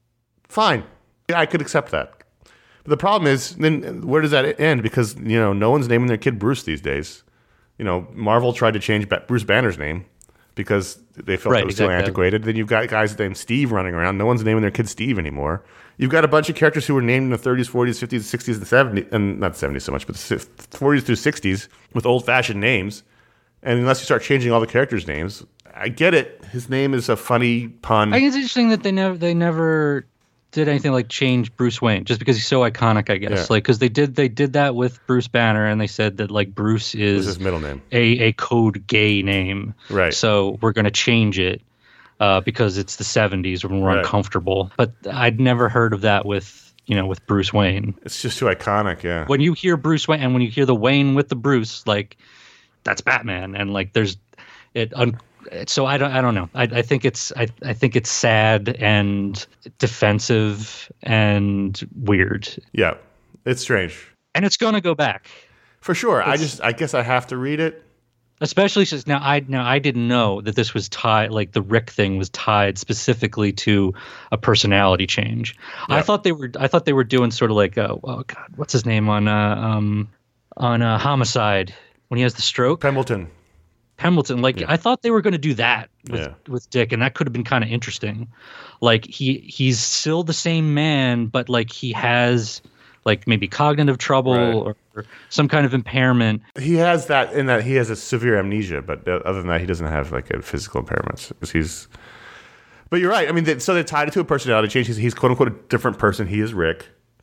Fine. Yeah, I could accept that. But the problem is, then where does that end? Because, you know, no one's naming their kid Bruce these days. You know, Marvel tried to change Bruce Banner's name because they felt right, it was exactly. too antiquated. Then you've got guys named Steve running around. No one's naming their kid Steve anymore. You've got a bunch of characters who were named in the thirties, forties, fifties, sixties, and seventies, and not seventies so much, but the forties through sixties with old-fashioned names. And unless you start changing all the characters' names, I get it. His name is a funny pun. I think it's interesting that they never they never did anything like change Bruce Wayne just because he's so iconic, I guess. Yeah. Like because they did they did that with Bruce Banner, and they said that like Bruce is his middle name, a a code gay name, right? So we're going to change it uh, because it's the seventies when we're right. uncomfortable. But I'd never heard of that with you know with Bruce Wayne. It's just too iconic, yeah. When you hear Bruce Wayne, and when you hear the Wayne with the Bruce, like that's Batman, and like there's it. Un- So I don't. I don't know. I, I think it's. I, I think it's sad and defensive and weird. Yeah, it's strange, and it's going to go back for sure. It's, I just. I guess I have to read it, especially since now I now I didn't know that this was tied. Like the Rick thing was tied specifically to a personality change. Yeah. I thought they were. I thought they were doing sort of like a, oh God, what's his name on uh, um on uh, Homicide when he has the stroke. Pembleton. Pembleton, like yeah. I thought they were going to do that with, yeah. with Dick, and that could have been kind of interesting. Like he he's still the same man, but like he has like maybe cognitive trouble Right. or, or some kind of impairment. He has that in that he has a severe amnesia, but other than that, he doesn't have like a physical impairments. He's, but you're right. I mean, they, so they tied it to a personality change. He's, he's quote unquote a different person. He is Rick,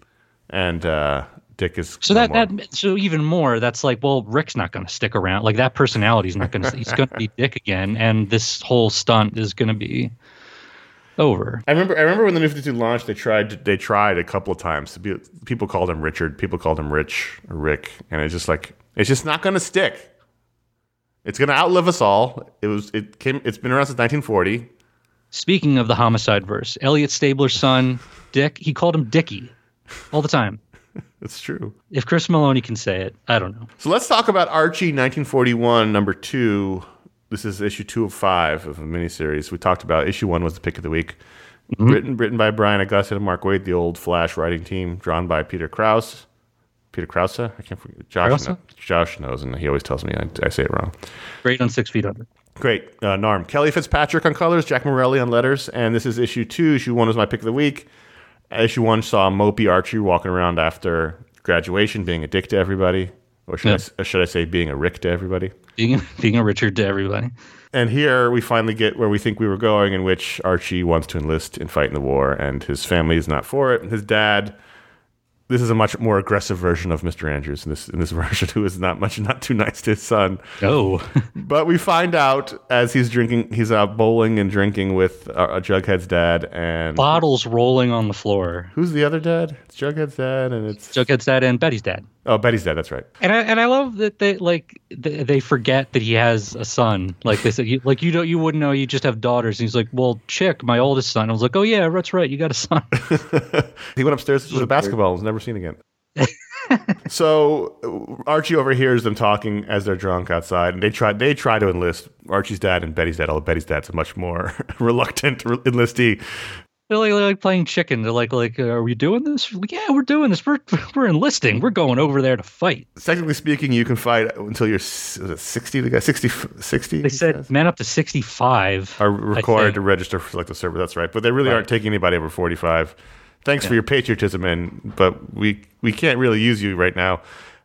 and uh, Dick is So no that, more. that so even more, that's like, well, Rick's not going to stick around. Like that personality is not going to. He's going to be Dick again, and this whole stunt is going to be over. I remember. I remember when the New fifty-two launched. They tried. They tried a couple of times to be. People called him Richard. People called him Rich or Rick, and it's just like it's just not going to stick. It's going to outlive us all. It was. It came. It's been around since nineteen forty. Speaking of the homicide verse, Elliot Stabler's son, Dick, he called him Dickie all the time. It's true. If Chris Maloney can say it, I don't know. So let's talk about Archie nineteen forty-one, number two. This is issue two of five of a miniseries. We talked about issue one was the pick of the week. Mm-hmm. Written written by Brian Augustin and Mark Waid, the old Flash writing team. Drawn by Peter Krause. Peter Krause? I can't forget. Josh, knows, Josh knows, and he always tells me I, I say it wrong. Great on Six Feet Under. Great. Uh, Norm. Kelly Fitzpatrick on colors, Jack Morelli on letters, and this is issue two. Issue one was my pick of the week. Issue one saw mopey Archie walking around after graduation, being a dick to everybody. Or should, yeah. I, or should I say being a Rick to everybody? Being, being a Richard to everybody. And here we finally get where we think we were going, in which Archie wants to enlist and fight in the war, and his family is not for it. His dad, this is a much more aggressive version of Mister Andrews in this in this version, who is not much not too nice to his son. Oh. But we find out as he's drinking, he's out bowling and drinking with uh, Jughead's dad, and bottles rolling on the floor. Who's the other dad? It's Jughead's dad, and it's Jughead's dad and Betty's dad. Oh, Betty's dad. That's right. And I and I love that they like they, they forget that he has a son. Like they said, you, like you don't you wouldn't know, you just have daughters. And he's like, well, Chick, my oldest son. I was like, oh yeah, that's right, you got a son. He went upstairs with a basketball and was never seen again. So Archie overhears them talking as they're drunk outside, and they try they try to enlist Archie's dad and Betty's dad. Although Betty's dad's a much more reluctant enlistee. They're like, they're like playing chicken. They're like, like, are we doing this? Like, yeah, we're doing this. We're we're enlisting. We're going over there to fight. Technically speaking, you can fight until you're was it sixty. The guy sixty, sixty. They said says? men up to sixty-five are required to register for like the server. That's right, but they really right. aren't taking anybody over forty-five. Thanks yeah. for your patriotism, and but we we can't really use you right now.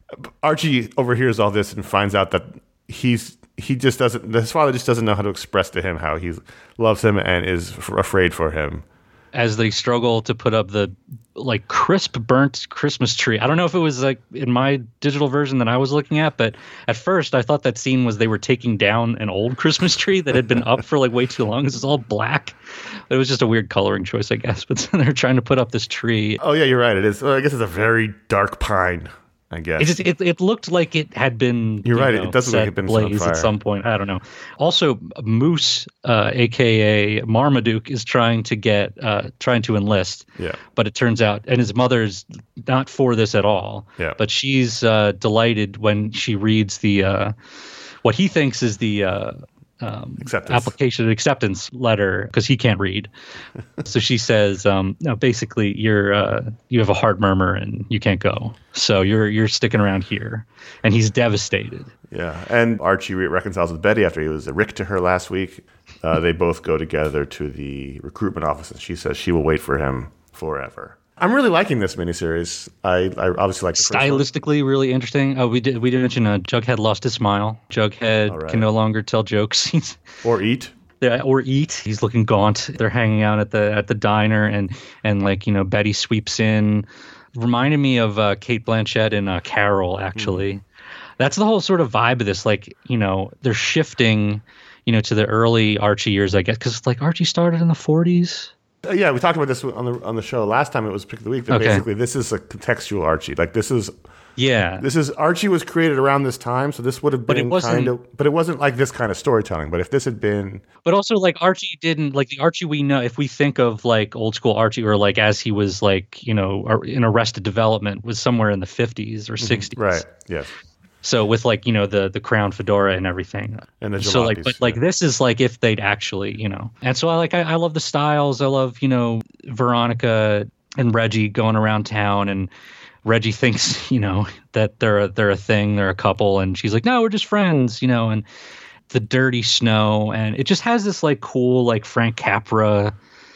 Archie overhears all this and finds out that he's he just doesn't. His father just doesn't know how to express to him how he loves him and is f- afraid for him. As they struggle to put up the like crisp burnt Christmas tree. I don't know if it was like in my digital version that I was looking at, but at first I thought that scene was they were taking down an old Christmas tree that had been up for like way too long. This is all black. It was just a weird coloring choice, I guess. But they're trying to put up this tree. Oh yeah, you're right. It is. Well, I guess it's a very dark pine. I guess it, just, it it looked like it had been. You're you right. know, it doesn't look like it had been blaze at some point. I don't know. Also, Moose, uh, aka Marmaduke, is trying to get uh, trying to enlist. Yeah. But it turns out, and his mother's not for this at all. Yeah. But she's uh, delighted when she reads the uh, what he thinks is the. Uh, Um, acceptance. application acceptance letter because he can't read. So she says, um, no, basically you're uh, you have a heart murmur and you can't go. So you're you're sticking around here, and he's devastated. Yeah, and Archie re- reconciles with Betty after he was a Rick to her last week. Uh, they both go together to the recruitment office, and she says she will wait for him forever. I'm really liking this miniseries. I, I obviously like the stylistically really interesting. Oh, we did we did mention uh, Jughead lost his smile. Jughead right. can no longer tell jokes or eat. Yeah, or eat. He's looking gaunt. They're hanging out at the at the diner, and and like you know Betty sweeps in. Reminded me of uh, Kate Blanchett in uh, Carol. Actually, mm. that's the whole sort of vibe of this. Like you know they're shifting, you know, to the early Archie years, I guess, because like Archie started in the forties. Uh, yeah, we talked about this on the on the show last time. It was Pick of the Week. That okay. Basically, this is a contextual Archie. Like this is, yeah, this is Archie was created around this time, so this would have been kind of, but it wasn't like this kind of storytelling. But if this had been, but also like Archie didn't like the Archie we know. If we think of like old school Archie, or like as he was like you know in Arrested Development, was somewhere in the fifties or sixties, mm-hmm. right? Yes. So with like you know the the crown fedora and everything, and the so like but yeah. like this is like if they'd actually you know, and so I like I, I love the styles. I love you know Veronica and Reggie going around town, and Reggie thinks you know that they're a, they're a thing, they're a couple, and she's like no, we're just friends, you know, and the dirty snow, and it just has this like cool like Frank Capra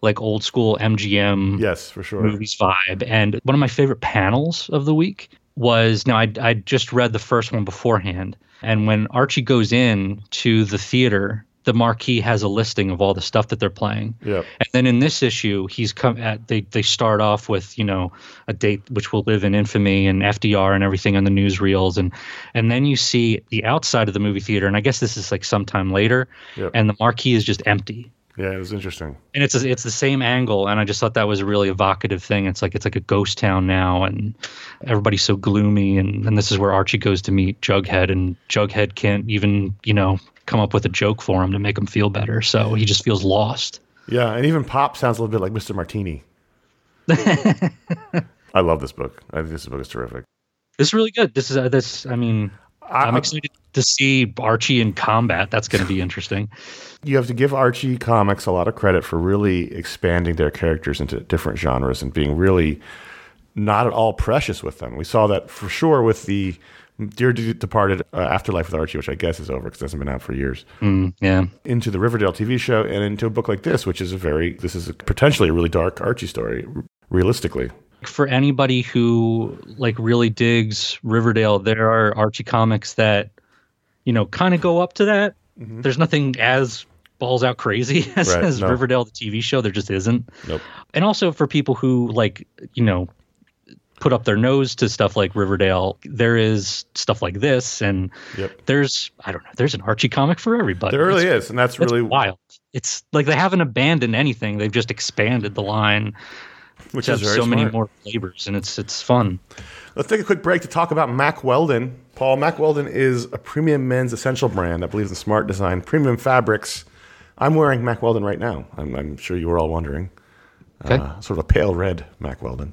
like old school M G M Yes, for sure. movies vibe. And one of my favorite panels of the week was, now I I just read the first one beforehand, and when Archie goes in to the theater, the marquee has a listing of all the stuff that they're playing. Yeah. And then in this issue, he's come at they they start off with, you know, a date which will live in infamy and F D R and everything on the newsreels, and and then you see the outside of the movie theater, and I guess this is like sometime later, Yep. and the marquee is just empty. Yeah, it was interesting. And it's a, it's the same angle, and I just thought that was a really evocative thing. It's like it's like a ghost town now, and everybody's so gloomy, and, and this is where Archie goes to meet Jughead, and Jughead can't even, you know, come up with a joke for him to make him feel better, so he just feels lost. Yeah, and even Pop sounds a little bit like Mister Martini. I love this book. I think this book is terrific. This is really good. This is uh, this. I mean, I, I'm excited to see Archie in combat. That's going to be interesting. You have to give Archie Comics a lot of credit for really expanding their characters into different genres and being really not at all precious with them. We saw that for sure with the Dear Departed uh, Afterlife with Archie, which I guess is over because it hasn't been out for years. Mm, yeah. Into the Riverdale T V show and into a book like this, which is a very, this is a potentially a really dark Archie story, realistically. For anybody who like really digs Riverdale, there are Archie comics that, you know, kind of go up to that. Mm-hmm. There's nothing as balls out crazy as, right, as no. Riverdale, the T V show. There just isn't. Nope. And also for people who like, you know, put up their nose to stuff like Riverdale, there is stuff like this, and yep. there's, I don't know, there's an Archie comic for everybody. There really it's, is, and that's really wild. It's like they haven't abandoned anything. They've just expanded the line, which has is very so smart. many more flavors, and it's it's fun. Let's take a quick break to talk about Mack Weldon. Paul, Mack Weldon is a premium men's essential brand that believes in smart design, premium fabrics. I'm wearing Mack Weldon right now. I'm, I'm sure you were all wondering. Okay. Uh, sort of a pale red Mack Weldon.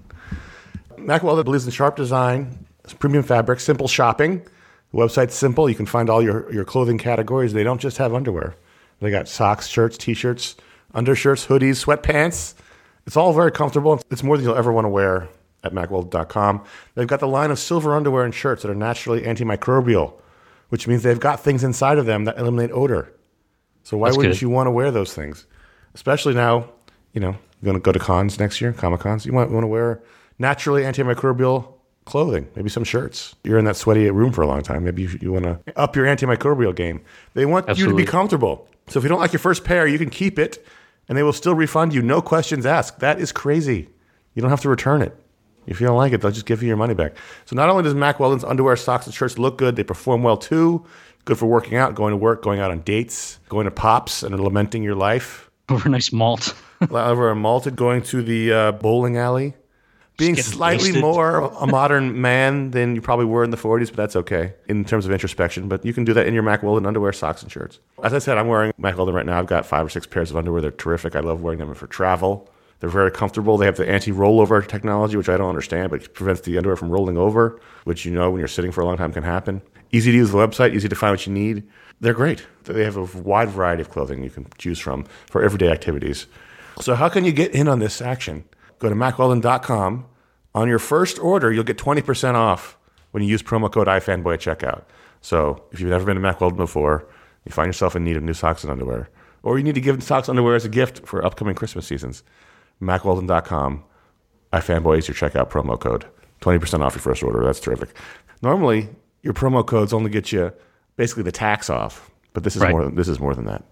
Mack Weldon believes in sharp design, premium fabric, simple shopping. The website's simple. You can find all your, your clothing categories. They don't just have underwear. They got socks, shirts, T-shirts, undershirts, hoodies, sweatpants. It's all very comfortable. It's more than you'll ever want to wear at mack weldon dot com. They've got the line of silver underwear and shirts that are naturally antimicrobial, which means they've got things inside of them that eliminate odor. So why That's wouldn't good. you want to wear those things? Especially now, you know, you're going to go to cons next year, Comic-Cons. You might want to wear naturally antimicrobial clothing, maybe some shirts. You're in that sweaty room for a long time. Maybe you, you want to up your antimicrobial game. They want Absolutely. you to be comfortable. So if you don't like your first pair, you can keep it, and they will still refund you, no questions asked. That is crazy. You don't have to return it. If you don't like it, they'll just give you your money back. So not only does Mack Weldon's underwear, socks, and shirts look good, they perform well too. Good for working out, going to work, going out on dates, going to Pops and lamenting your life. Over a nice malt. Over a malted, going to the uh, bowling alley. Being getting slightly wasted. more a modern man than you probably were in the forties, but that's okay in terms of introspection. But you can do that in your Mack Weldon underwear, socks, and shirts. As I said, I'm wearing Mack Weldon right now. I've got five or six pairs of underwear. They're terrific. I love wearing them for travel. They're very comfortable. They have the anti-rollover technology, which I don't understand, but it prevents the underwear from rolling over, which you know when you're sitting for a long time can happen. Easy to use the website, easy to find what you need. They're great. They have a wide variety of clothing you can choose from for everyday activities. So how can you get in on this action? Go to mack weldon dot com. On your first order, you'll get twenty percent off when you use promo code iFanboy at checkout. So if you've never been to Mack Weldon before, you find yourself in need of new socks and underwear, or you need to give socks and underwear as a gift for upcoming Christmas seasons, mack weldon dot com. iFanboy is your checkout promo code. twenty percent off your first order. That's terrific. Normally, your promo codes only get you basically the tax off, but this is Right. more than, this is more than that.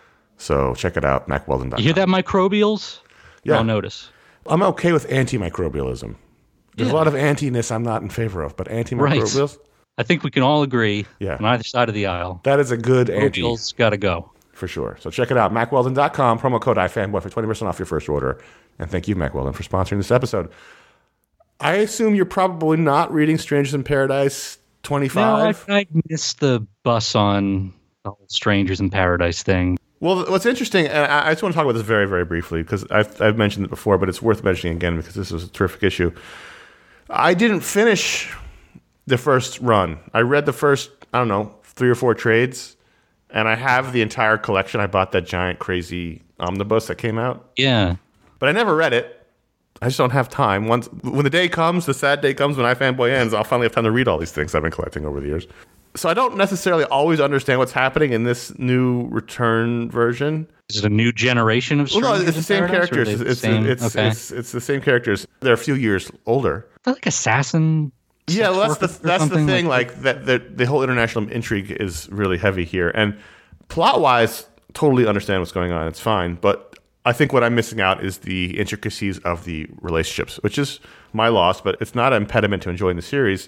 So check it out, mack weldon dot com. You hear that, microbials? Yeah. I'll notice. I'm okay with antimicrobialism. There's Yeah. a lot of anti-ness I'm not in favor of, but antimicrobials, I think we can all agree Yeah. on either side of the aisle. that is a good anti Microbials got to go. for sure. So check it out, mack weldon dot com, promo code iFanboy for twenty percent off your first order. And thank you, Mack Weldon, for sponsoring this episode. I assume you're probably not reading Strangers in Paradise No, twenty-five. I, I missed the bus on the whole Strangers in Paradise thing. Well, what's interesting, and I I just want to talk about this very, very briefly, because I've, I've mentioned it before, but it's worth mentioning again because this was a terrific issue. I didn't finish the first run. I read the first, I don't know, three or four trades, and I have the entire collection. I bought that giant, crazy omnibus that came out, Yeah. but I never read it. I just don't have time. Once when the day comes, the sad day comes when iFanboy ends, I'll finally have time to read all these things I've been collecting over the years. So I don't necessarily always understand what's happening in this new return version. Is it a new generation of Well, no, Strangers it's the in same Paradise, or are characters. they It's the it's, same? it's, Okay. it's it's the same characters. They're a few years older. They're like assassin. Yeah, well, that's the sex workers or that's the something, thing. Like, that, the the whole international intrigue is really heavy here, and plot wise, totally understand what's going on. It's fine, but I think what I'm missing out is the intricacies of the relationships, which is my loss. But it's not an impediment to enjoying the series.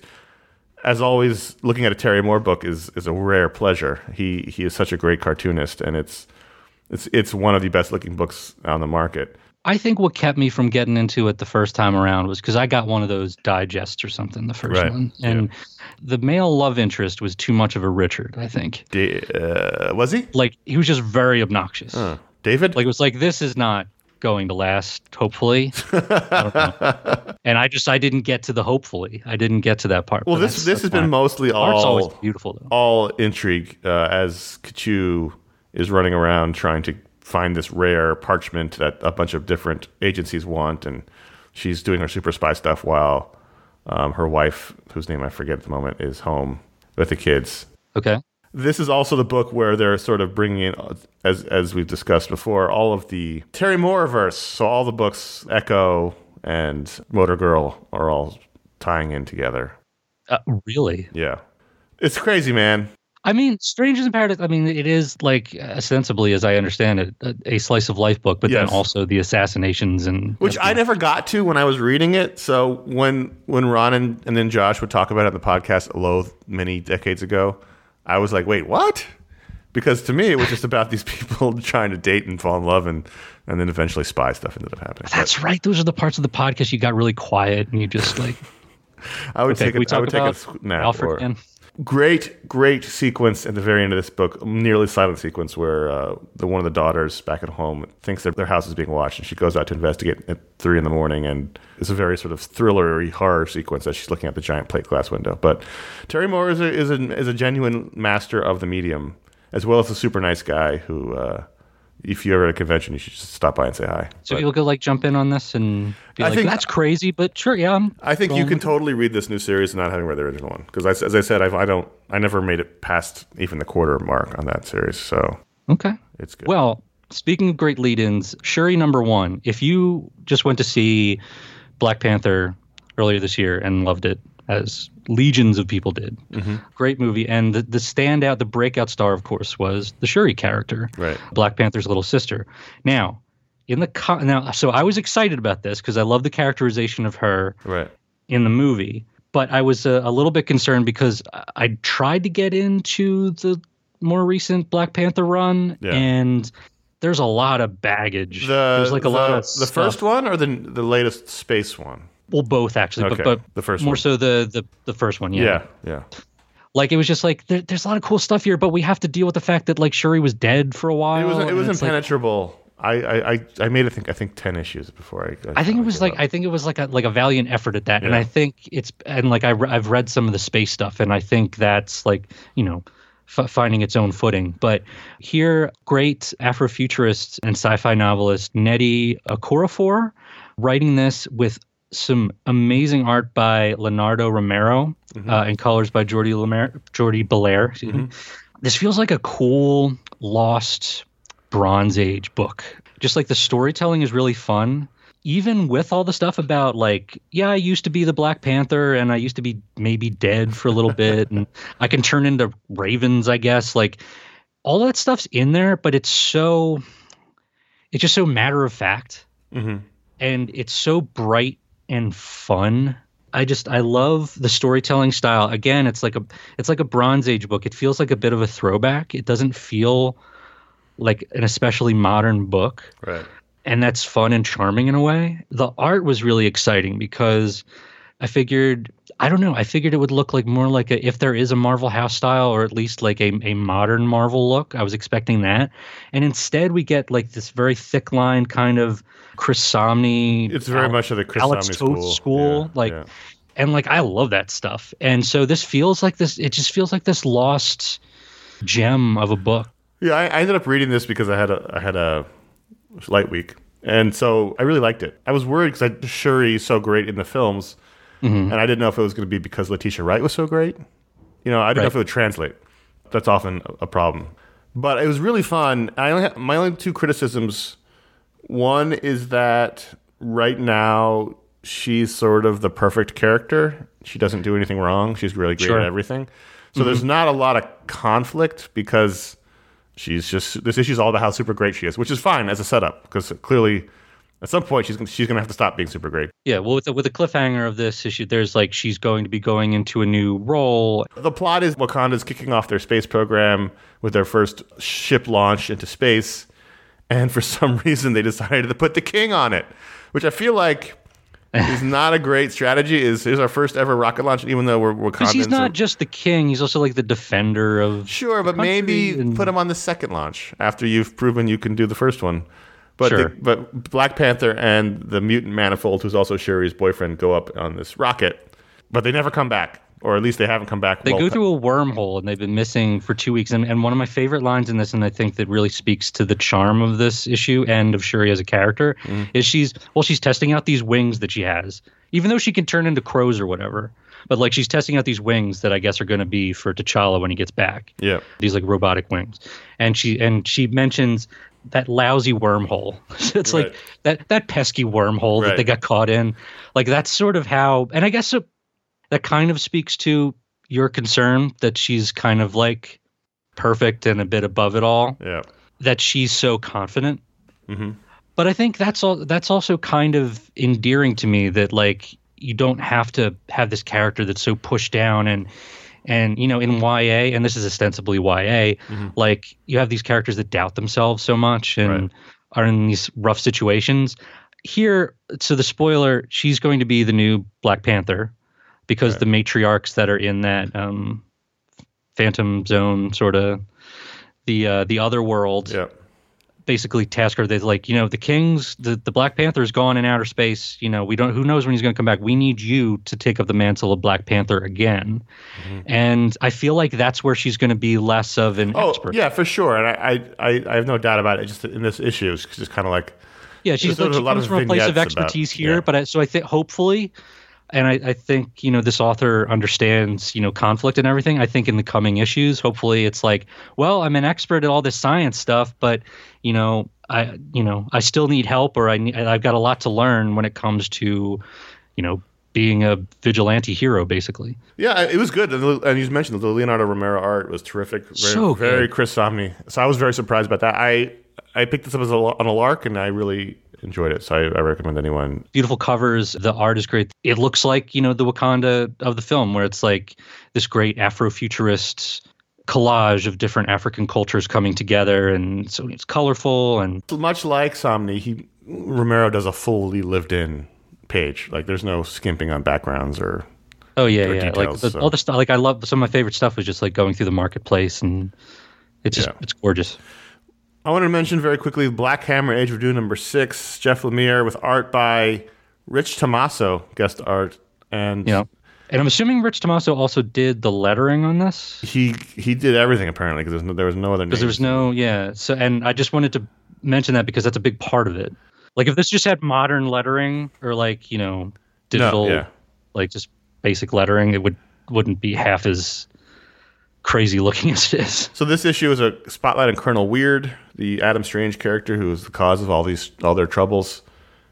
As always, looking at a Terry Moore book is is a rare pleasure. He he is such a great cartoonist, and it's it's it's one of the best looking books on the market. I think what kept me from getting into it the first time around was because I got one of those digests or something, the first Right. one. And Yeah. the male love interest was too much of a Richard, I think. Da- uh, was he? Like, he was just very obnoxious. Huh. David? Like, it was like, this is not going to last, hopefully. I don't know. And I just, I didn't get to the hopefully. I didn't get to that part. well, but this that's- this has that's been fine. mostly Art's always all beautiful, though. all intrigue uh, as Kachu is running around trying to find this rare parchment that a bunch of different agencies want, and she's doing her super spy stuff while um, her wife, whose name I forget at the moment, is home with the kids. Okay. This is also the book where they're sort of bringing in, as as we've discussed before, all of the Terry Moore-verse. So all the books, Echo and Motor Girl, are all tying in together. Uh, really? Yeah. It's crazy, man. I mean, Strangers in Paradise, I mean, it is like ostensibly, as I understand it, a, a slice of life book, but Yes. then also the assassinations and Which I never got to when I was reading it. So when when Ron and, and then Josh would talk about it on the podcast Loathe many decades ago, I was like, wait, what? Because to me, it was just about these people trying to date and fall in love, and, and then eventually spy stuff ended up happening. That's right. Those are the parts of the podcast you got really quiet and you just like. But I would Okay, take can we it. I would talk take about a nap. Alfred or- again? Great, great sequence at the very end of this book, nearly silent sequence, where uh, the one of the daughters back at home thinks that their house is being watched, and she goes out to investigate at three in the morning, and it's a very sort of thrillery horror sequence as she's looking at the giant plate glass window. But Terry Moore is a is a, is a genuine master of the medium, as well as a super nice guy who, uh, if you're ever at a convention, you should just stop by and say hi. So But people could like jump in on this and be I like, think- that's crazy, but sure, yeah. I'm I think you rolling can with it. totally read this new series not having read the original one, because as I said, I've, I don't, I never made it past even the quarter mark on that series, so Okay. it's good. Well, speaking of great lead-ins, Shuri number one. If you just went to see Black Panther earlier this year and loved it, as legions of people did, Mm-hmm. great movie. And the, the standout, the breakout star, of course, was the Shuri character, Right. Black Panther's little sister. Now, in the co- now, so I was excited about this because I love the characterization of her Right. in the movie. But I was a, a little bit concerned because I, I tried to get into the more recent Black Panther run, Yeah. and there's a lot of baggage. The, there's like a the, lot of the stuff. first one or the the latest space one? Well, both actually, Okay, but, but the first more one. so the, the the first one. Yeah, Yeah, yeah. like it was just like there, there's a lot of cool stuff here, but we have to deal with the fact that like Shuri was dead for a while. It was it and was it's like- impenetrable. I, I, I, I made it think I think ten issues before I. I think it was gave like up. I think it was like a like a valiant effort at that, and Yeah. I think it's and like I re- I've read some of the space stuff, and I think that's like you know f- finding its own footing. But here, great Afrofuturist and sci-fi novelist Nnedi Okorafor writing this with some amazing art by Leonardo Romero Mm-hmm. uh, and colors by Jordi Lamer- Jordi Belair. Excuse me. This feels like a cool lost Bronze Age book. Just like the storytelling is really fun. Even with all the stuff about like, yeah, I used to be the Black Panther and I used to be maybe dead for a little bit and I can turn into ravens, I guess. Like all that stuff's in there, but it's so it's just so matter of fact. Mhm. And it's so bright and fun. I just I love the storytelling style. Again, it's like a it's like a Bronze Age book. It feels like a bit of a throwback. It doesn't feel like an especially modern book. Right. And that's fun and charming in a way. The art was really exciting because I figured I don't know, I figured it would look like more like a if there is a Marvel house style or at least like a, a modern Marvel look. I was expecting that. And instead we get like this very thick line kind of Chris Samney. It's very Al- much of the Chris Alex Samney Toth school. school, Yeah, like yeah. and like I love that stuff. And so this feels like this it just feels like this lost gem of a book. Yeah, I, I ended up reading this because I had a I had a light week, and so I really liked it. I was worried because Shuri is so great in the films, Mm-hmm. and I didn't know if it was going to be because Letitia Wright was so great. You know, I didn't Right. know if it would translate. That's often a problem. But it was really fun. I only have, my only two criticisms. One is that right now she's sort of the perfect character. She doesn't do anything wrong. She's really great Sure. at everything. So Mm-hmm. there's not a lot of conflict because she's just this issue's all about how super great she is, which is fine as a setup because clearly at some point she's gonna- she's going to have to stop being super great. Yeah, well, with the, with the cliffhanger of this issue, there's like she's going to be going into a new role. The plot is Wakanda's kicking off their space program with their first ship launch into space, and for some reason they decided to put the king on it, which I feel like is not a great strategy. Is is our first ever rocket launch, even though we're Wakandans. Because he's not are- just the king; he's also like the defender of. Sure, but country maybe and- put him on the second launch after you've proven you can do the first one. But Sure. the, but Black Panther and the mutant Manifold, who's also Shuri's boyfriend, go up on this rocket, but they never come back, or at least they haven't come back. They well go pa- through a wormhole and they've been missing for two weeks. And, and one of my favorite lines in this, and I think that really speaks to the charm of this issue and of Shuri as a character, Mm-hmm. is she's, well, she's testing out these wings that she has, even though she can turn into crows or whatever. But like she's testing out these wings that I guess are going to be for T'Challa when he gets back. Yeah. These like robotic wings. And she and she mentions that lousy wormhole. It's Right. like that that pesky wormhole that Right. they got caught in. Like that's sort of how, and I guess so, that kind of speaks to your concern that she's kind of like perfect and a bit above it all, Yeah. that she's so confident. Mm-hmm. But I think that's all that's also kind of endearing to me, that like you don't have to have this character that's so pushed down and and you know, in Y A, and this is ostensibly Y A, Mm-hmm. like you have these characters that doubt themselves so much and Right. are in these rough situations. Here, so the spoiler, she's going to be the new Black Panther because Right. the matriarchs that are in that um, Phantom Zone sort of the uh, the other world Yeah. basically task her. They're like, you know, the king's the, the Black Panther's gone in outer space. You know, we don't, who knows when he's going to come back. We need you to take up the mantle of Black Panther again. Mm-hmm. And I feel like that's where she's going to be less of an Oh, expert. yeah, for sure. And I, I, I I have no doubt about it. Just in this issue, it's just kind of like, Yeah, she's There's like, a she lot comes of from a place of vignettes about- expertise here, yeah. but I, so I think hopefully, and I, I think, you know, this author understands, you know, conflict and everything. I think in the coming issues, hopefully it's like, well, I'm an expert at all this science stuff, but, you know, I, you know, I still need help, or I need, I've got a lot to learn when it comes to, you know, being a vigilante hero, basically. yeah, it was good. And, the- and you mentioned the Leonardo Romero art was terrific. Very, So good. very Chris Samney. So I was very surprised about that. I I picked this up as a, on a lark, and I really enjoyed it. So I, I recommend anyone. Beautiful covers. The art is great. It looks like, you know, the Wakanda of the film, where it's like this great Afrofuturist collage of different African cultures coming together, and so it's colorful and Much like Somni, he Romero does a fully lived-in page. Like there's no skimping on backgrounds or oh yeah, Or yeah. Like details, the, so. all the stuff. Like I love some of my favorite stuff was just like going through the marketplace, and it's just Yeah. it's gorgeous. I want to mention very quickly Black Hammer Age of Doom number six, Jeff Lemire with art by Rich Tommaso, guest art, and You know, and I'm assuming Rich Tommaso also did the lettering on this, he he did everything apparently because no, there was no other because there was names. no yeah. So and I just wanted to mention that because that's a big part of it. Like if this just had modern lettering or like, you know, digital, yeah. like just basic lettering, it would wouldn't be half as crazy looking as it is. So this issue is a spotlight on Colonel Weird, the Adam Strange character who is the cause of all these all their troubles,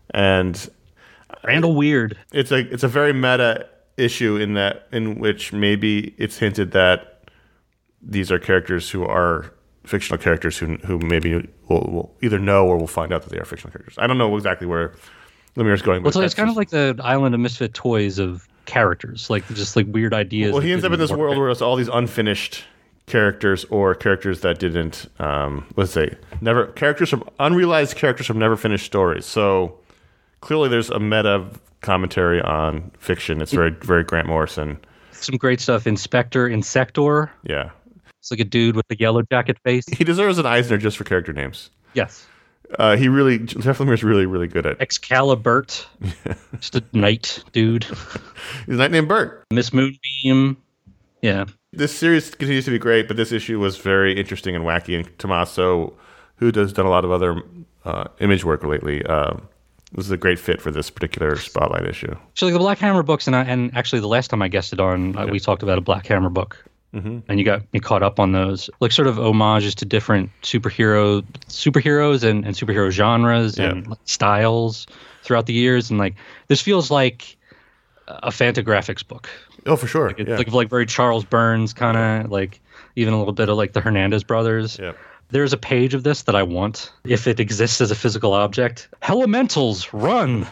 and Randall Weird. it's a it's a very meta issue in that in which maybe it's hinted that these are characters who are fictional characters who who maybe will, will either know or will find out that they are fictional characters. I don't know exactly where Lemire's going, Well, but so it's that's kind of just- like the Island of Misfit Toys of characters, like just like weird ideas. well, that he ends up in didn't this work. world where it's all these unfinished characters or characters that didn't um, let's say never characters from unrealized characters from never finished stories. So clearly, there's a meta commentary on fiction. It's very very Grant Morrison. Some great stuff. Inspector Insector. Yeah, It's like a dude with a yellow jacket face. he deserves an Eisner just for character names. Yes. Uh, he really, Jeff Lemire's really, really good at. Excaliburt. Just a knight dude. He's a knight named Bert. Miss Moonbeam. Yeah. This series continues to be great, but this issue was very interesting and wacky. And Tommaso, who has done a lot of other uh, image work lately, um, this is a great fit for this particular spotlight issue. So like the Black Hammer books, and I, and actually the last time I guessed it on, uh, we talked about a Black Hammer book Mm-hmm. And you got you caught up on those, like sort of homages to different superhero superheroes and, and superhero genres yeah. and like, styles throughout the years. And like this feels like a Fantagraphics book. Oh, for sure. Like, it's yeah. like like very Charles Burns kind of yeah. like even a little bit of like the Hernandez brothers. Yeah. There's a page of this that I want if it exists as a physical object. Elementals, run!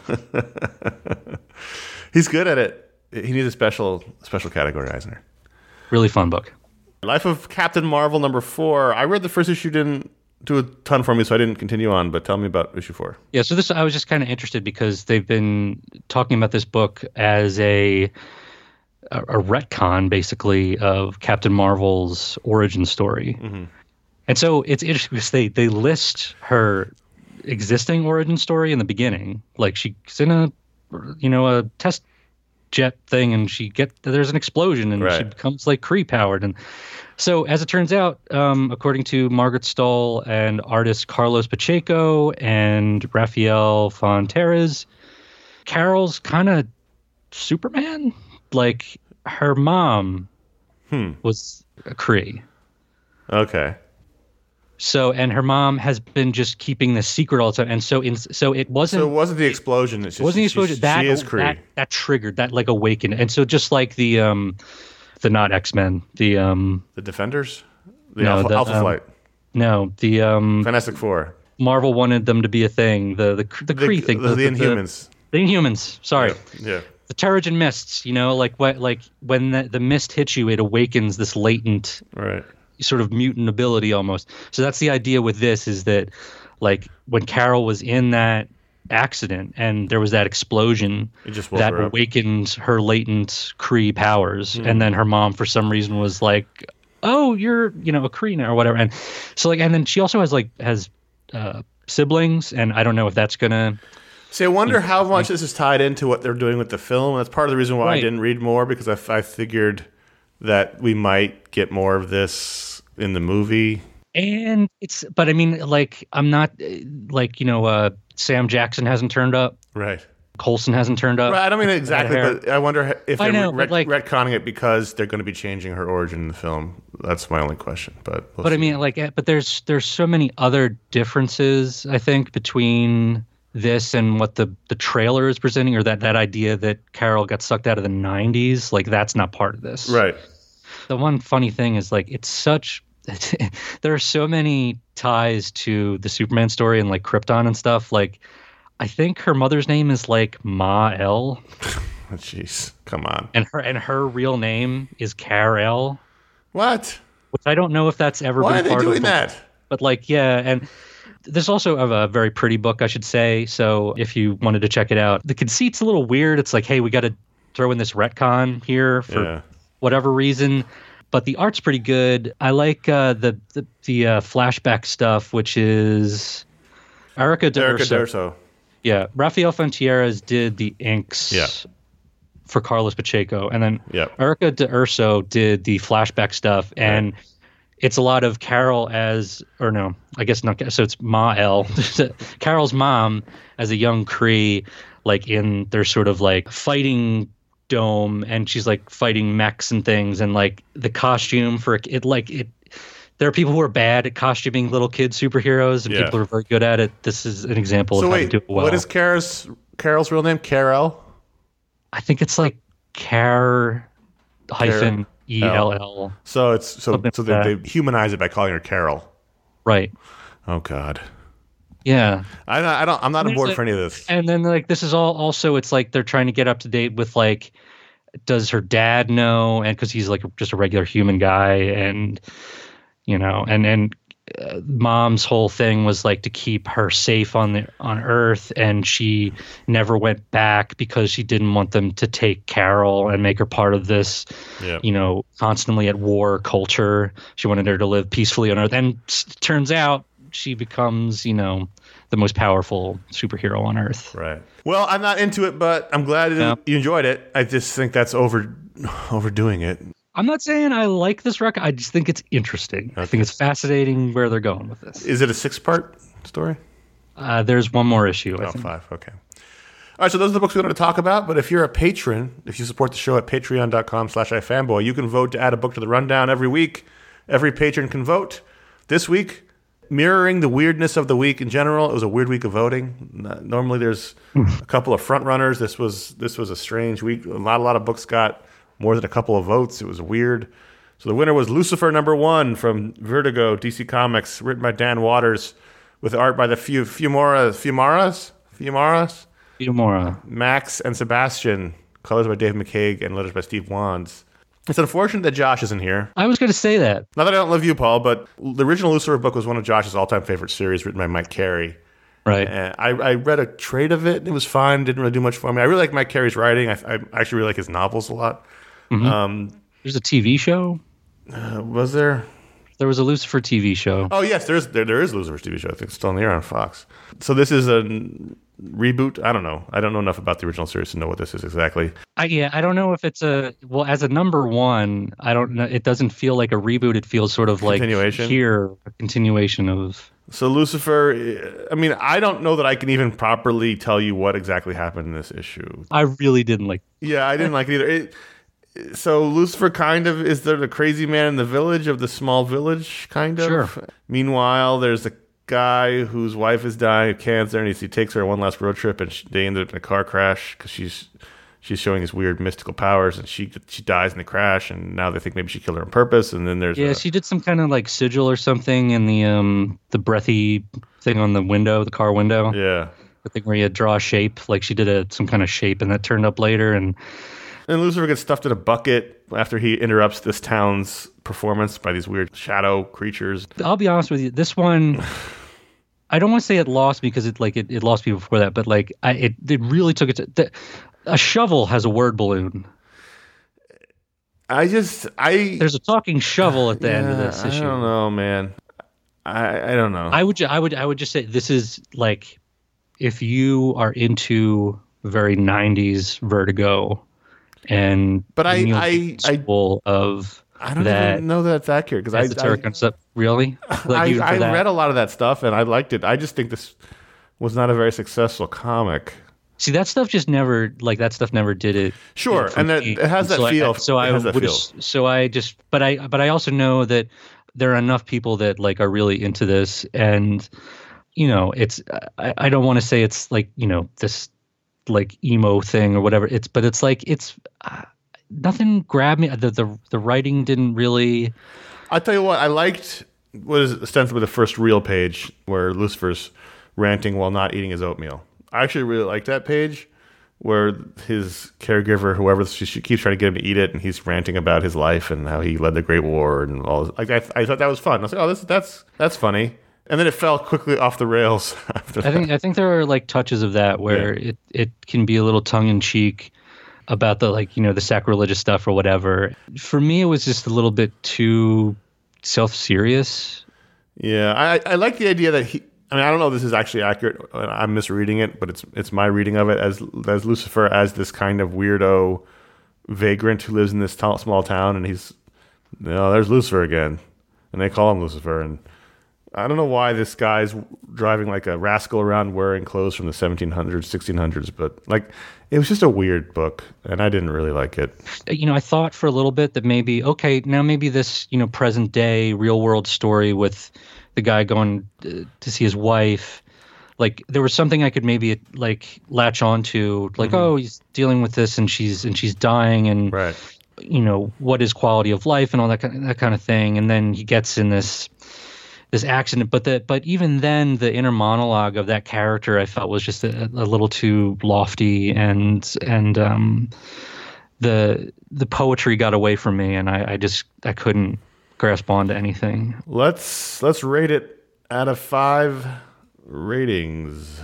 He's good at it. He needs a special special category, Eisner. Really fun book. Life of Captain Marvel number four. I read the first issue, didn't do a ton for me, so I didn't continue on, but tell me about issue four. Yeah, so this I was just kind of interested because they've been talking about this book as a, a, a retcon, basically, of Captain Marvel's origin story. Mm-hmm. And so it's interesting because they, they list her existing origin story in the beginning. Like she's in a, you know, a test jet thing and she get there's an explosion and right. she becomes like Kree powered. And so as it turns out, um, according to Margaret Stohl and artist Carlos Pacheco and Rafael Fonteres, Carol's kind of Superman. Like her mom hmm. was a Kree. Okay. So, and her mom has been just keeping this secret all the time. And so, in, so it wasn't. So it wasn't the explosion. It's just, it wasn't the explosion. She, that, she is Kree. That, that triggered, that like awakened. And so just like the, um, the not X-Men, the, um. The Defenders? The no, Alpha, the, Alpha um, Flight? No, the, um. Fantastic Four. Marvel wanted them to be a thing. The, the, the Kree the, thing. The, the, the Inhumans. The, the Inhumans, sorry. Yeah. yeah. The Terrigen Mists, you know, like what, like when the, the mist hits you, it awakens this latent. Right. Sort of mutant ability almost. So that's the idea with this is that like when Carol was in that accident and there was that explosion it just woke that her up. awakened her latent Kree powers. Mm. And then her mom for some reason was like, oh, you're, you know, a Kree now or whatever. And so like, and then she also has like, has uh, siblings and I don't know if that's going to. See, I wonder how much this is tied into what they're doing with the film. That's part of the reason why right. I didn't read more because I, I figured that we might get more of this in the movie. And it's, but I mean, like, I'm not, like, you know, uh, Sam Jackson hasn't turned up. Right. Coulson hasn't turned up. Right, I don't mean exactly, but I wonder if they're know, ret- like, retconning it because they're going to be changing her origin in the film. That's my only question. But we'll but see. I mean, like, but there's there's so many other differences, I think, between this and what the, the trailer is presenting, or that, that idea that Carol got sucked out of the nineties. Like, that's not part of this. Right. The one funny thing is, like, it's such... there are so many ties to the Superman story and, like, Krypton and stuff. Like, I think her mother's name is, like, Ma-El. Jeez, come on. And her and her real name is Kar-El. What? Which I don't know if that's ever Why been are part they doing of that? But, like, yeah, and... There's also a, a very pretty book, I should say. So if you wanted to check it out, the conceit's a little weird. It's like, hey, we got to throw in this retcon here for yeah. whatever reason. But the art's pretty good. I like uh, the the, the uh, flashback stuff, which is Erica D'Urso. Erica D'Urso. Yeah, Rafael Fonteras did the inks yeah. for Carlos Pacheco, and then yep. Erica D'Urso did the flashback stuff, and. Right. It's a lot of Carol as, or no, I guess not. So it's Ma-El, Carol's mom as a young Kree, like in their sort of like fighting dome, and she's like fighting mechs and things, and like the costume for it, like it. There are people who are bad at costuming little kid superheroes, and yeah. people who are very good at it. This is an example so of wait, how to do it well. What is Carol's Carol's real name? Kar-El? I think it's like Car hyphen. E L L. So it's so Something so like they, they humanize it by calling her Carol. Right. Oh God. Yeah. I I don't I'm not on board like, for any of this. And then like this is all also it's like they're trying to get up to date with like does her dad know, and because he's like just a regular human guy, and you know, and and uh, mom's whole thing was like to keep her safe on the on Earth, and she never went back because she didn't want them to take Carol and make her part of this, yep. you know, constantly at war culture. She wanted her to live peacefully on Earth, and it turns out she becomes, you know, the most powerful superhero on Earth. Right. Well, I'm not into it, but I'm glad yeah. you enjoyed it. I just think that's over overdoing it. I'm not saying I like this record. I just think it's interesting. Okay. I think it's fascinating where they're going with this. Is it a six-part story? Uh, there's one more issue. I oh, think. five. Okay. All right, so those are the books we wanted to talk about. But if you're a patron, if you support the show at patreon.com slash ifanboy, you can vote to add a book to the rundown every week. Every patron can vote. This week, mirroring the weirdness of the week in general, it was a weird week of voting. Normally there's a couple of front runners. This was this was a strange week. A lot, a lot of books got more than a couple of votes. It was weird. So the winner was Lucifer number one from Vertigo, D C Comics, written by Dan Waters, with art by the Fiu- Fiumara, Fiumaras? Fiumaras? Fiumara. Max and Sebastian, colors by Dave McCaig, and letters by Steve Wands. It's unfortunate that Josh isn't here. I was going to say that. Not that I don't love you, Paul, but the original Lucifer book was one of Josh's all-time favorite series, written by Mike Carey. Right. And I, I read a trade of it. It was fine. Didn't really do much for me. I really like Mike Carey's writing. I, I actually really like his novels a lot. Mm-hmm. Um, There's a T V show. Uh, was there? There was a Lucifer T V show. Oh yes, there's there there is Lucifer's T V show. I think it's still on the air on Fox. So this is a reboot. I don't know. I don't know enough about the original series to know what this is exactly. I, yeah, I don't know if it's a well as a number one. I don't know. It doesn't feel like a reboot. It feels sort of like Continuation? here a continuation of. So Lucifer. I mean, I don't know that I can even properly tell you what exactly happened in this issue. I really didn't like. Yeah, I didn't like it either. It, So Lucifer kind of is there the crazy man in the village of the small village, kind of. Sure. Meanwhile, there's a guy whose wife is dying of cancer, and he, he takes her on one last road trip, and she, they end up in a car crash because she's she's showing his weird mystical powers, and she she dies in the crash, and now they think maybe she killed her on purpose, and then there's Yeah, a, she did some kind of like sigil or something in the um the breathy thing on the window, the car window. yeah. The thing where you draw a shape, like she did a some kind of shape, and that turned up later, and. And Lucifer gets stuffed in a bucket after he interrupts this town's performance by these weird shadow creatures. I'll be honest with you. This one, I don't want to say it lost because it like it, it lost me before that, but like I it, it really took it to the, a shovel has a word balloon. I just I There's a talking shovel at the yeah, end of this issue. I don't know, man. I I don't know. I would ju- I would I would just say this is like if you are into very nineties Vertigo. And but I I I full of I don't that even know that it's accurate because I esoteric I, concept. Really, like I, even for I that? read a lot of that stuff and I liked it. I just think this was not a very successful comic. See, that stuff just never like that stuff never did it. Sure, for and that me. it has that so feel. I, so it I has that would feel. so I just but I but I also know that there are enough people that like are really into this, and you know, it's I, I don't want to say it's like you know this like emo thing or whatever. It's but it's like it's. Uh, Nothing grabbed me. The, the the writing didn't really. I'll tell you what. I liked what is ostensibly the first real page where Lucifer's ranting while not eating his oatmeal. I actually really liked that page where his caregiver, whoever, she, she keeps trying to get him to eat it, and he's ranting about his life and how he led the Great War and all. This. Like I, I thought that was fun. I was like, oh, this that's that's funny. And then it fell quickly off the rails after that. I think I think there are like touches of that where Yeah. it, it can be a little tongue in cheek about the like you know the sacrilegious stuff or whatever. For me, it was just a little bit too self-serious. Yeah, I I like the idea that he. I mean, I don't know if this is actually accurate. I'm misreading it, but it's it's my reading of it as as Lucifer as this kind of weirdo vagrant who lives in this t- small town, and he's, you know, there's Lucifer again, and they call him Lucifer, and I don't know why this guy's driving like a rascal around wearing clothes from the seventeen hundreds, sixteen hundreds, but like it was just a weird book, and I didn't really like it. You know, I thought for a little bit that maybe okay, now maybe this you know present day real world story with the guy going uh, to see his wife, like there was something I could maybe like latch onto, like Mm-hmm. oh he's dealing with this and she's and she's dying and Right. you know what is quality of life and all that kind of, that kind of thing, and then he gets in this. This accident, but the but even then, the inner monologue of that character I felt was just a, a little too lofty, and and um, the the poetry got away from me, and I, I just I couldn't grasp onto anything. Let's let's rate it out of five ratings.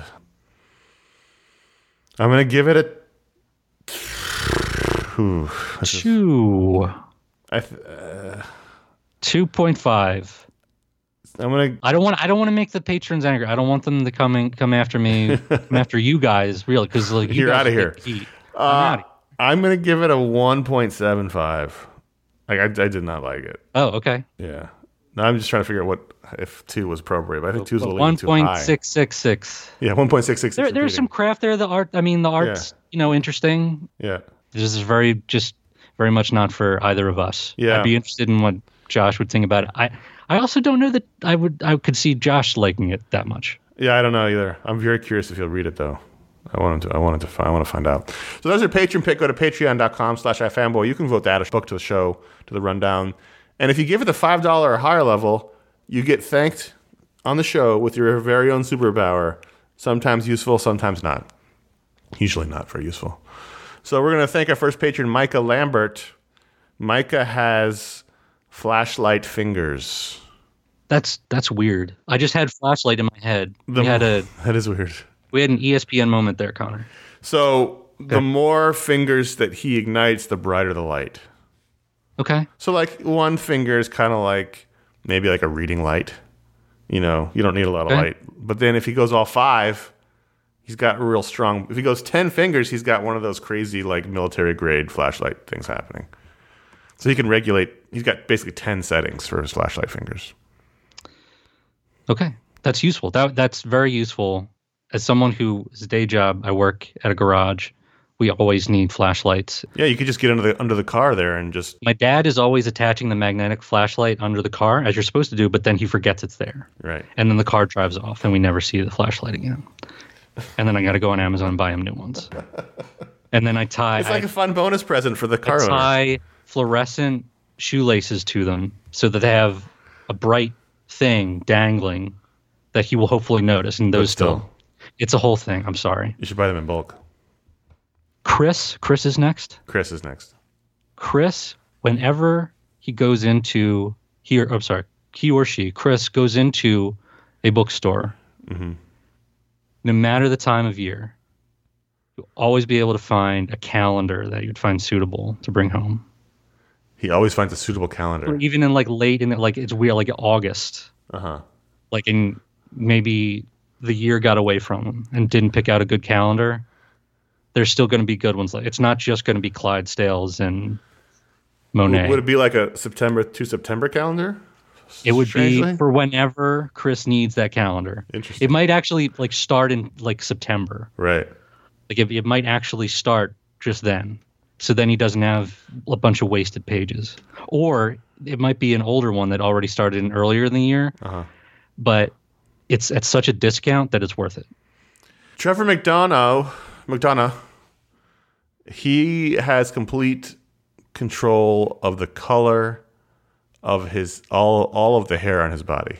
I'm gonna give it a Whew, this is- Two I th- uh, two point five. I'm gonna. I don't want I don't want to make the patrons angry. I don't want them to come and come after me, come after you guys, really, because like you You're guys outta are here. the key. I'm Uh, outta here. I'm gonna give it a one point seven five. Like I, I did not like it. Oh, okay. Yeah, Now I'm just trying to figure out what if two was appropriate. But I think two is a little one too high. point six six six. Yeah, one point six six six. There, there's some craft there. The art, I mean, the art's Yeah. you know interesting. Yeah. This is very just very much not for either of us. Yeah. I'd be interested in what Josh would think about it. I I also don't know that I would I could see Josh liking it that much. Yeah, I don't know either. I'm very curious if he'll read it though. I wanted to. I wanted to. Find, I want to find out. So those are Patreon pick. Go to patreon dot com slash ifanboy. You can vote that book to the show, to the rundown, and if you give it the five dollar or higher level, you get thanked on the show with your very own superpower. Sometimes useful, sometimes not. Usually not very useful. So we're going to thank our first patron, Micah Lambert. Micah has flashlight fingers. That's that's weird. I just had flashlight in my head. The, we had a that is weird. we had an E S P N moment there, Connor. So the more fingers that he ignites, the brighter the light. Okay. So like one finger is kind of like maybe like a reading light. You know, you don't need a lot of Okay. light. But then if he goes all five, he's got real strong. If he goes ten fingers, he's got one of those crazy like military grade flashlight things happening. So he can regulate. He's got basically ten settings for his flashlight fingers. Okay. That's useful. That that's very useful. As someone whose day job, I work at a garage, we always need flashlights. Yeah, you could just get under the under the car there and just My dad is always attaching the magnetic flashlight under the car, as you're supposed to do, but then he forgets it's there. right. And then the car drives off, and we never see the flashlight again. And then I got to go on Amazon and buy him new ones. And then I tie It's like I, a fun bonus present for the I car owner. tie fluorescent shoelaces to them so that they have a bright thing dangling that he will hopefully notice. And those still. still, it's a whole thing. I'm sorry. You should buy them in bulk. Chris, Chris is next. Chris is next. Chris, whenever he goes into here, I'm sorry, he or she, Chris goes into a bookstore, Mm-hmm. no matter the time of year, you'll always be able to find a calendar that you'd find suitable to bring home. He always finds a suitable calendar. Or even in like late in it, like it's weird, like August, Uh huh. like in maybe the year got away from him and didn't pick out a good calendar. There's still going to be good ones. Like it's not just going to be Clydesdales and Monet. Would it be like a September to September calendar? It would Strangely? be for whenever Chris needs that calendar. Interesting. It might actually like start in like September. Right. Like it, it might actually start just then. So then he doesn't have a bunch of wasted pages. Or it might be an older one that already started in earlier in the year, Uh-huh. but it's at such a discount that it's worth it. Trevor McDonough, McDonough, he has complete control of the color of his all all of the hair on his body.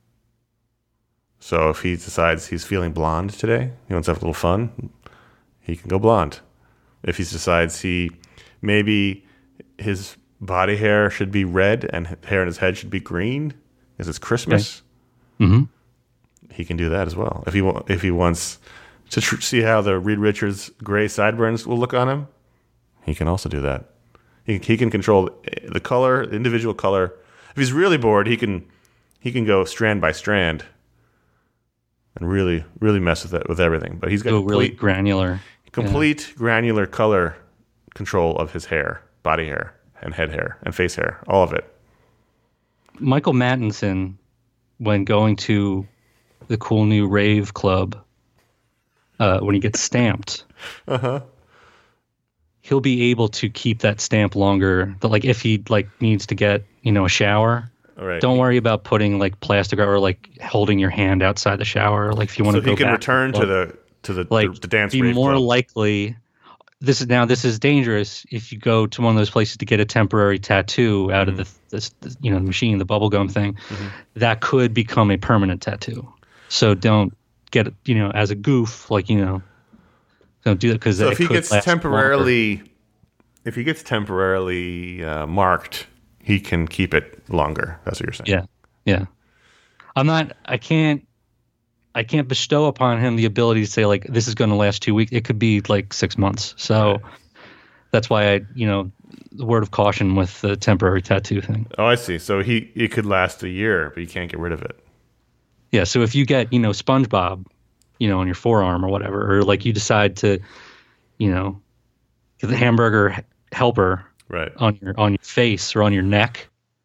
So if he decides he's feeling blonde today, he wants to have a little fun, he can go blonde. If he decides he maybe his body hair should be red and hair in his head should be green because it's Christmas, Mm-hmm. he can do that as well. If he wa- if he wants to tr- see how the Reed Richards gray sideburns will look on him, he can also do that. He he can control the color, the individual color. If he's really bored, he can he can go strand by strand and really really mess with it with everything. But he's got Go really complete granular. complete granular color control of his hair, body hair, and head hair, and face hair, all of it. Michael Mattinson, when going to the cool new rave club, uh, when he gets stamped, Uh-huh. he'll be able to keep that stamp longer. But like if he like needs to get, you know, a shower, All right. don't worry about putting like plastic or like holding your hand outside the shower. Like if you want So to go he can back return to club, the to the like the, the dance be rave more club. likely. This is now this is dangerous if you go to one of those places to get a temporary tattoo out Mm-hmm. of the this, this, you know the machine, the bubble gum thing. Mm-hmm. That could become a permanent tattoo. So don't get it, you know, as a goof, like you know, don't do that because So if he gets temporarily, if he gets temporarily uh, marked, he can keep it longer. That's what you're saying. Yeah, yeah. I'm not. I can't. I can't bestow upon him the ability to say like this is going to last two weeks. It could be like six months. So Right. that's why I, you know, the word of caution with the temporary tattoo thing. Oh, I see. So he it could last a year, but you can't get rid of it. Yeah. So if you get, you know, SpongeBob, you know, on your forearm or whatever, or like you decide to, you know, get the hamburger helper Right. on your on your face or on your neck,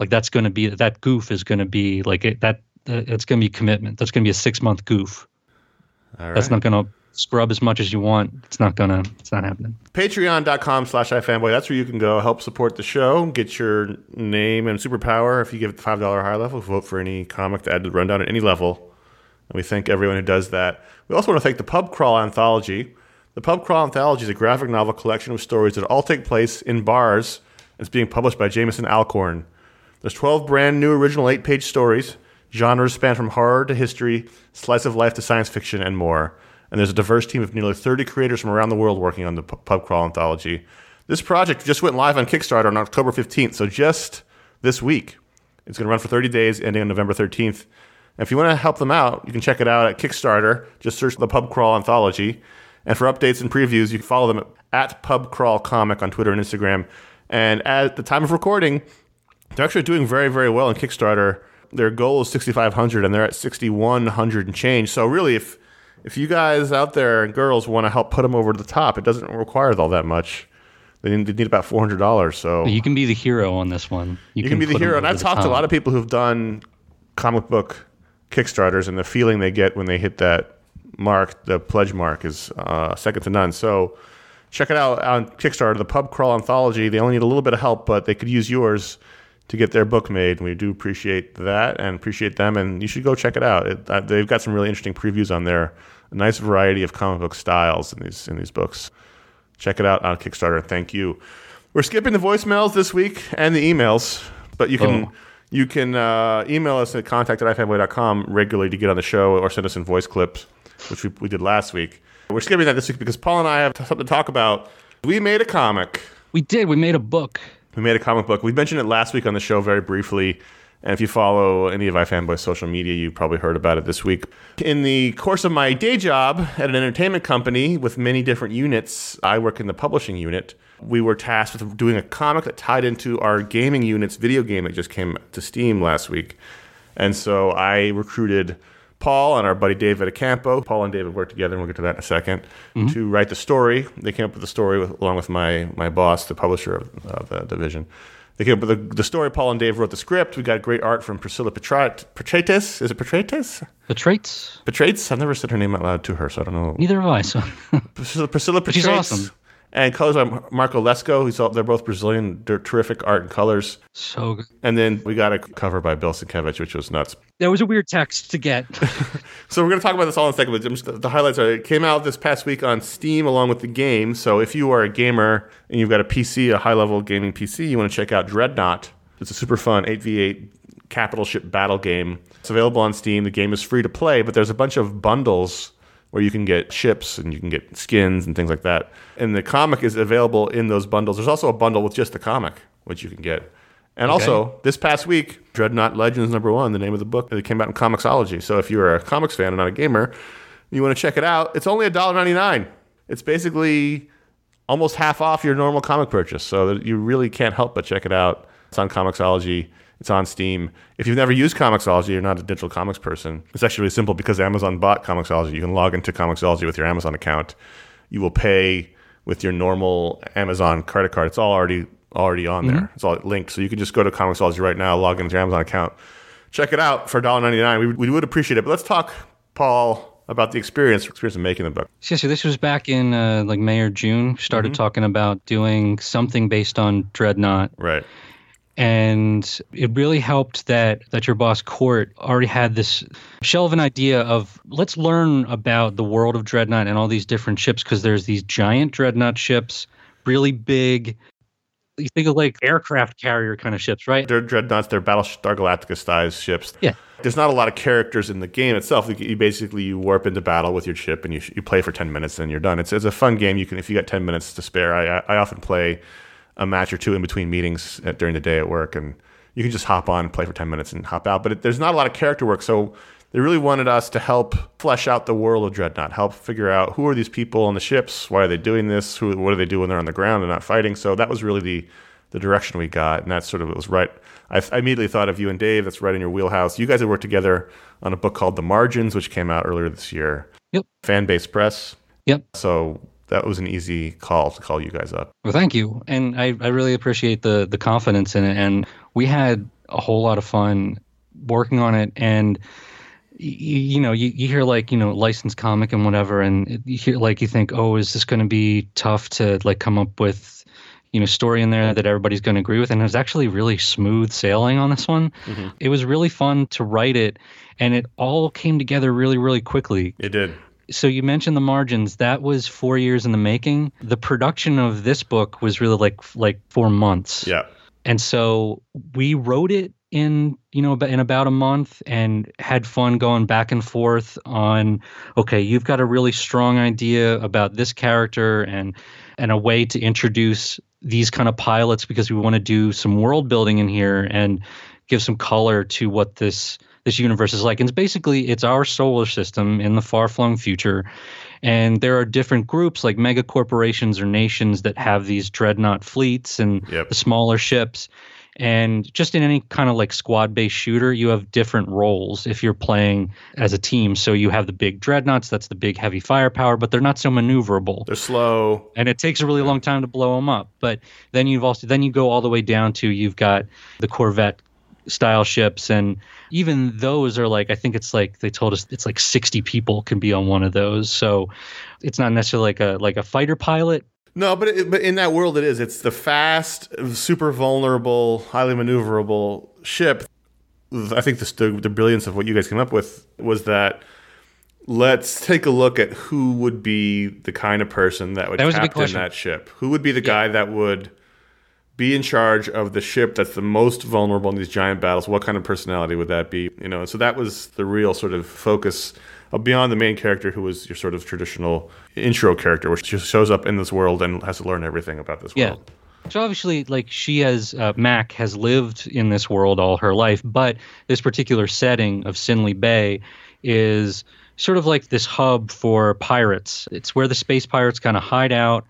Like that's going to be that goof is going to be like it, that. Uh, it's going to be commitment. That's going to be a six month goof. All right. That's not going to scrub as much as you want. It's not going to. It's not happening. Patreon.com slash iFanboy. That's where you can go help support the show. Get your name and superpower if you give it the five dollars higher level. Vote for any comic to add to the rundown at any level. And we thank everyone who does that. We also want to thank the Pub Crawl Anthology. The Pub Crawl Anthology is a graphic novel collection of stories that all take place in bars. It's being published by Jameson Alcorn. There's twelve brand new original eight-page stories. Genres span from horror to history, slice of life to science fiction, and more. And there's a diverse team of nearly thirty creators from around the world working on the Pub Crawl Anthology. This project just went live on Kickstarter on October fifteenth, so just this week. It's going to run for thirty days, ending on November thirteenth. And if you want to help them out, you can check it out at Kickstarter. Just search the Pub Crawl Anthology. And for updates and previews, you can follow them at Pub Crawl Comic on Twitter and Instagram. And at the time of recording, they're actually doing very, very well on Kickstarter. Their goal is sixty-five hundred, and they're at sixty-one hundred and change. So really, if if you guys out there and girls want to help put them over the top, it doesn't require all that much. They need, they need about four hundred dollars. So you can be the hero on this one. You, you can, can be the hero. And I've talked to a lot of people who've done comic book Kickstarters, and the feeling they get when they hit that mark, the pledge mark, is uh, second to none. So check it out on Kickstarter, the Pub Crawl Anthology. They only need a little bit of help, but they could use yours to get their book made. And we do appreciate that and appreciate them, and you should go check it out. It, uh, they've got some really interesting previews on there, a nice variety of comic book styles in these in these books. Check it out on Kickstarter. Thank you. We're skipping the voicemails this week and the emails, but you can oh. you can uh, email us at contact at ifanboy dot com regularly to get on the show or send us in voice clips, which we, we did last week. We're skipping that this week because Paul and I have something to talk about. We made a comic. We did. We made a book. We made a comic book. We mentioned it last week on the show very briefly, and if you follow any of iFanboy's social media, you probably heard about it this week. In the course of my day job at an entertainment company with many different units, I work in the publishing unit. We were tasked with doing a comic that tied into our gaming unit's video game that just came to Steam last week. And so I recruited Paul and our buddy David Acampo. Paul and David worked together, and we'll get to that in a second, mm-hmm. to write the story. They came up with the story with, along with my my boss, the publisher of, of the division. They came up with the, the story. Paul and Dave wrote the script. We got great art from Priscilla Petrates. Is it Petrates? Petrates? Petrates? I've never said her name out loud to her, so I don't know. Neither have I. So. Priscilla, Priscilla Petrates. She's awesome. And colors by Marco Lesko. He's all, they're both Brazilian. They're terrific art and colors. So good. And then we got a cover by Bill Sienkiewicz, which was nuts. That was a weird text to get. So we're going to talk about this all in a second. But just the highlights are, it came out this past week on Steam along with the game. So if you are a gamer and you've got a P C, a high-level gaming P C, you want to check out Dreadnought. It's a super fun eight v eight capital ship battle game. It's available on Steam. The game is free to play, but there's a bunch of bundles where you can get ships and you can get skins and things like that. And the comic is available in those bundles. There's also a bundle with just the comic, which you can get. And okay. also, this past week, Dreadnought Legends number one, the name of the book, it came out in Comixology. So if you're a comics fan and not a gamer, and you want to check it out, it's only one dollar ninety-nine. It's basically almost half off your normal comic purchase. So you really can't help but check it out. It's on Comixology. It's on Steam. If you've never used Comixology, you're not a digital comics person. It's actually really simple because Amazon bought Comixology. You can log into Comixology with your Amazon account. You will pay with your normal Amazon credit card. It's all already already on mm-hmm. there. It's all linked. So you can just go to Comixology right now, log into your Amazon account, check it out for one dollar ninety-nine. We, we would appreciate it. But let's talk, Paul, about the experience experience of making the book. Yeah, so this was back in uh, like May or June. Started mm-hmm. talking about doing something based on Dreadnought. Right. And it really helped that that your boss, Court, already had this shell of an idea of let's learn about the world of Dreadnought and all these different ships, because there's these giant Dreadnought ships, really big. You think of like aircraft carrier kind of ships, right? They're Dreadnoughts, they're Battlestar Galactica sized ships. Yeah. There's not a lot of characters in the game itself. You basically you warp into battle with your ship and you you play for ten minutes and you're done. It's it's a fun game. You can if you got ten minutes to spare. I I often play a match or two in between meetings at, during the day at work, and you can just hop on, play for ten minutes, and hop out. But it, there's not a lot of character work, so they really wanted us to help flesh out the world of Dreadnought, help figure out who are these people on the ships, why are they doing this, who, what do they do when they're on the ground and not fighting. So that was really the the direction we got, and that sort of it was right. I, I immediately thought of you and Dave. That's right in your wheelhouse. You guys have worked together on a book called The Margins, which came out earlier this year. Yep. Fan-based press. Yep. So that was an easy call to call you guys up. Well, thank you. And I, I really appreciate the the confidence in it. And we had a whole lot of fun working on it. And you, you know, you, you hear like, you know, licensed comic and whatever, and you hear like, you think, oh, is this going to be tough to like come up with, you know, story in there that everybody's going to agree with? And it was actually really smooth sailing on this one. Mm-hmm. It was really fun to write it, and it all came together really, really quickly. It did. So you mentioned the margins. That was four years in the making. The production of this book was really like like four months. Yeah. And so we wrote it in, you know, in about a month and had fun going back and forth on, okay, you've got a really strong idea about this character and and a way to introduce these kind of pilots, because we want to do some world building in here and give some color to what this this universe is like. And it's basically, it's our solar system in the far-flung future. And there are different groups like mega corporations or nations that have these dreadnought fleets and yep. the smaller ships. And just in any kind of like squad-based shooter, you have different roles if you're playing as a team. So you have the big dreadnoughts, that's the big heavy firepower, but they're not so maneuverable. They're slow. And it takes a really long time to blow them up. But then you've also, then you go all the way down to, you've got the Corvette style ships, and even those are like, I think it's like, they told us it's like sixty people can be on one of those. So it's not necessarily like a like a fighter pilot. No, but it, but in that world it is. It's the fast, super vulnerable, highly maneuverable ship. I think the, the the brilliance of what you guys came up with was that let's take a look at who would be the kind of person that would that captain that ship. Who would be the yeah. guy that would be in charge of the ship that's the most vulnerable in these giant battles? What kind of personality would that be? You know, so that was the real sort of focus beyond the main character, who was your sort of traditional intro character, which just shows up in this world and has to learn everything about this yeah. world. So obviously, like, she has, uh, Mac has lived in this world all her life, but this particular setting of Sinley Bay is sort of like this hub for pirates. It's where the space pirates kind of hide out,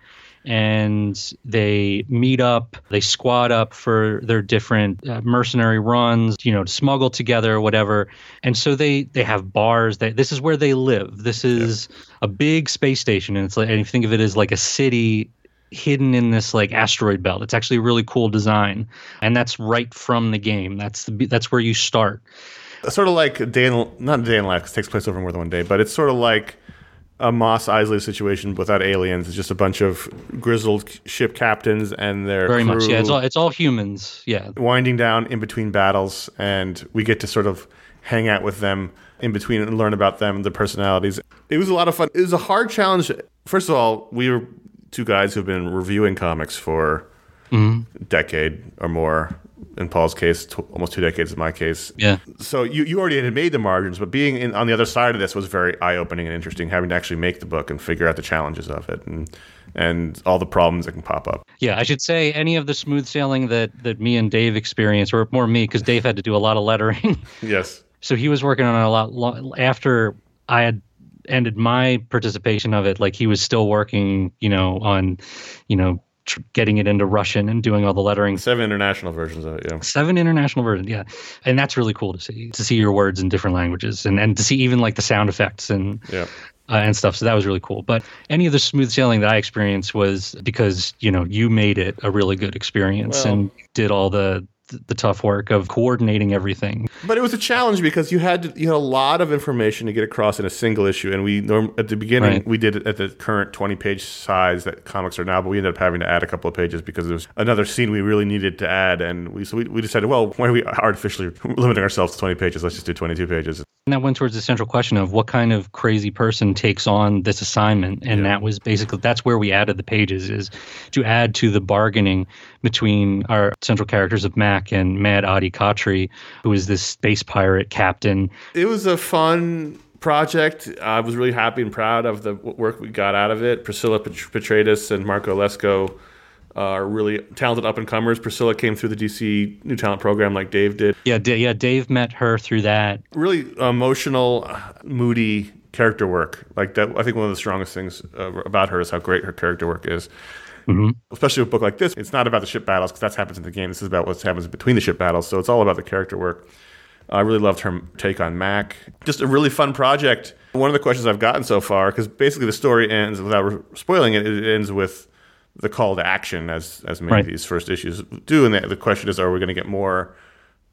and they meet up, they squad up for their different uh, mercenary runs, you know, to smuggle together or whatever. And so they they have bars. They, this is where they live. This is yep. a big space station, and it's like, and if you think of it as like a city hidden in this like asteroid belt. It's actually a really cool design, and that's right from the game. That's the that's where you start. Sort of like day in, not a day in life, because it takes place over more than one day, but it's sort of like a Mos Eisley situation without aliens. It's just a bunch of grizzled ship captains and their very crew much. Yeah, it's all it's all humans. Yeah, winding down in between battles, and we get to sort of hang out with them in between and learn about them, their personalities. It was a lot of fun. It was a hard challenge. First of all, we were two guys who've been reviewing comics for mm-hmm. a decade or more. In Paul's case, t- almost two decades in my case. Yeah. So you, you already had made the margins, but being in, on the other side of this was very eye-opening and interesting, having to actually make the book and figure out the challenges of it and and all the problems that can pop up. Yeah, I should say any of the smooth sailing that, that me and Dave experienced, or more me, because Dave had to do a lot of lettering. Yes. So he was working on it a lot lo- after I had ended my participation of it. Like, he was still working, you know, on, you know, tr- getting it into Russian and doing all the lettering. Seven international versions of it, yeah. Seven international versions, yeah. And that's really cool to see, to see your words in different languages, and, and to see even like the sound effects and yeah. uh, and stuff. So that was really cool. But any of the smooth sailing that I experienced was because, you know, you made it a really good experience well, and did all the the tough work of coordinating everything. But it was a challenge because you had to, you had a lot of information to get across in a single issue, and we norm, at the beginning right. we did it at the current twenty page size that comics are now, but we ended up having to add a couple of pages because there was another scene we really needed to add, and we so we, we decided, well, why are we artificially limiting ourselves to twenty pages? Let's just do twenty-two pages. And that went towards the central question of what kind of crazy person takes on this assignment, and yeah. that was basically, that's where we added the pages, is to add to the bargaining between our central characters of Mac and Mad Adi Khatri, who is this space pirate captain. It was a fun project. I was really happy and proud of the work we got out of it. Priscilla Petradis and Marco Lesko are really talented up-and-comers. Priscilla came through the D C New Talent Program like Dave did. Yeah, D- yeah, Dave met her through that. Really emotional, moody character work. Like that, I think one of the strongest things uh, about her is how great her character work is. Mm-hmm. Especially with a book like this, it's not about the ship battles because that happens in the game. This is about what happens between the ship battles, so it's all about the character work. I really loved her take on Mac. Just a really fun project. One of the questions I've gotten so far, because basically the story ends, without spoiling it, it ends with the call to action, as as many right. of these first issues do. And the, the question is, are we going to get more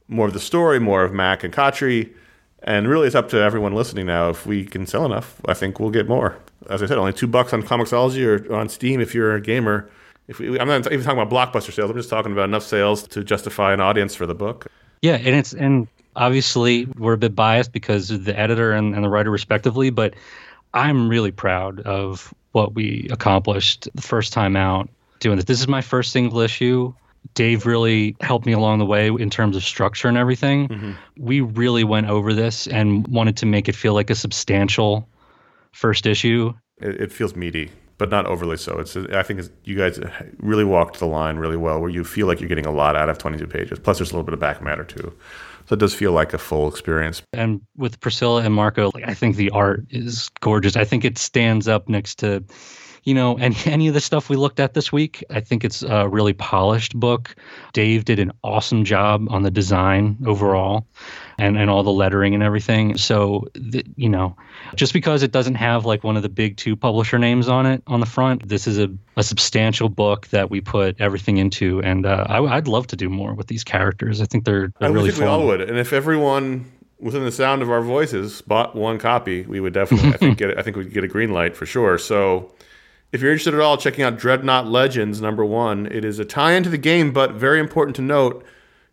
more of the story, more of Mac and Khatri. And really, it's up to everyone listening now. If we can sell enough, I think we'll get more. As I said, only two bucks on Comixology or on Steam if you're a gamer. If we, I'm not even talking about blockbuster sales. I'm just talking about enough sales to justify an audience for the book. Yeah, and it's and obviously we're a bit biased because of the editor and, and the writer respectively, but I'm really proud of what we accomplished the first time out doing this. This is my first single issue. Dave really helped me along the way in terms of structure and everything. Mm-hmm. We really went over this and wanted to make it feel like a substantial first issue. It, it feels meaty, but not overly so. It's I think it's, you guys really walked the line really well, where you feel like you're getting a lot out of twenty-two pages. Plus, there's a little bit of back matter too. So it does feel like a full experience. And with Priscilla and Marco, like, I think the art is gorgeous. I think it stands up next to, you know, any, any of the stuff we looked at this week. I think it's a really polished book. Dave did an awesome job on the design overall and, and all the lettering and everything. So, the, you know, just because it doesn't have like one of the big two publisher names on it on the front, this is a, a substantial book that we put everything into. And uh, I, I'd love to do more with these characters. I think they're, they're I really think fun. We all would. And if everyone within the sound of our voices bought one copy, we would definitely, I think, get it, I think we'd get a green light for sure. So if you're interested at all, checking out Dreadnought Legends, number one. It is a tie-in to the game, but very important to note,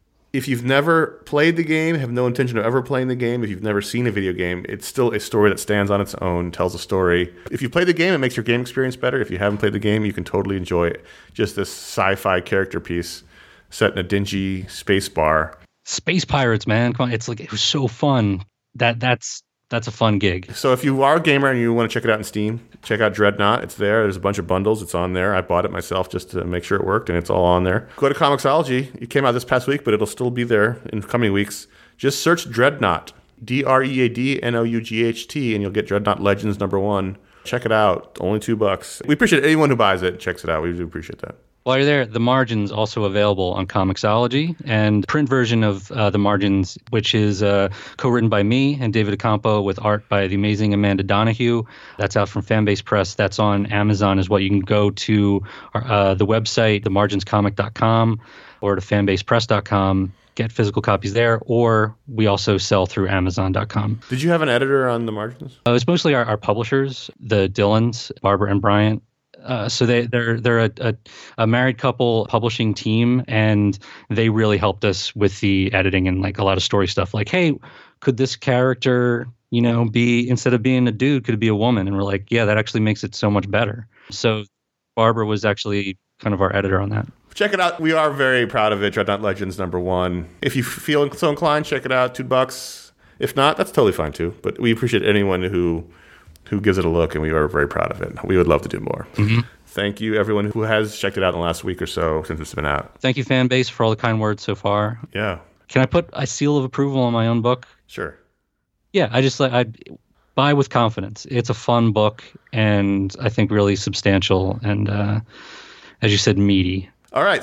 if you've never played the game, have no intention of ever playing the game, if you've never seen a video game, it's still a story that stands on its own, tells a story. If you play the game, it makes your game experience better. If you haven't played the game, you can totally enjoy it. Just this sci-fi character piece set in a dingy space bar. Space pirates, man. Come on. It's like, it was so fun. That That's... That's a fun gig. So if you are a gamer and you want to check it out in Steam, check out Dreadnought. It's there. There's a bunch of bundles. It's on there. I bought it myself just to make sure it worked, and it's all on there. Go to Comixology. It came out this past week, but it'll still be there in coming weeks. Just search Dreadnought, D R E A D N O U G H T, and you'll get Dreadnought Legends number one. Check it out. Only two bucks. We appreciate anyone who buys it and checks it out. We do appreciate that. While you're there, The Margins also available on Comixology, and print version of uh, The Margins, which is uh, co-written by me and David Ocampo with art by the amazing Amanda Donahue. That's out from Fanbase Press. That's on Amazon as well. You can go to our, uh, the website, the margins comic dot com, or to fanbase press dot com. Get physical copies there, or we also sell through amazon dot com. Did you have an editor on The Margins? Uh, it's mostly our, our publishers, the Dillons, Barbara and Bryant. Uh, so they, they're they're a, a, a married couple publishing team, and they really helped us with the editing and like a lot of story stuff. Like, hey, could this character, you know, be, instead of being a dude, could it be a woman? And we're like, yeah, that actually makes it so much better. So Barbara was actually kind of our editor on that. Check it out. We are very proud of it. Dreadnought Legends number one. If you feel so inclined, check it out. Two bucks. If not, that's totally fine too. But we appreciate anyone who who gives it a look, and we are very proud of it. We would love to do more. Mm-hmm. Thank you, everyone who has checked it out in the last week or so since it's been out. Thank you, Fanbase, for all the kind words so far. Yeah. Can I put a seal of approval on my own book? Sure. Yeah, I just like I buy with confidence. It's a fun book, and I think really substantial, and uh, as you said, meaty. All right,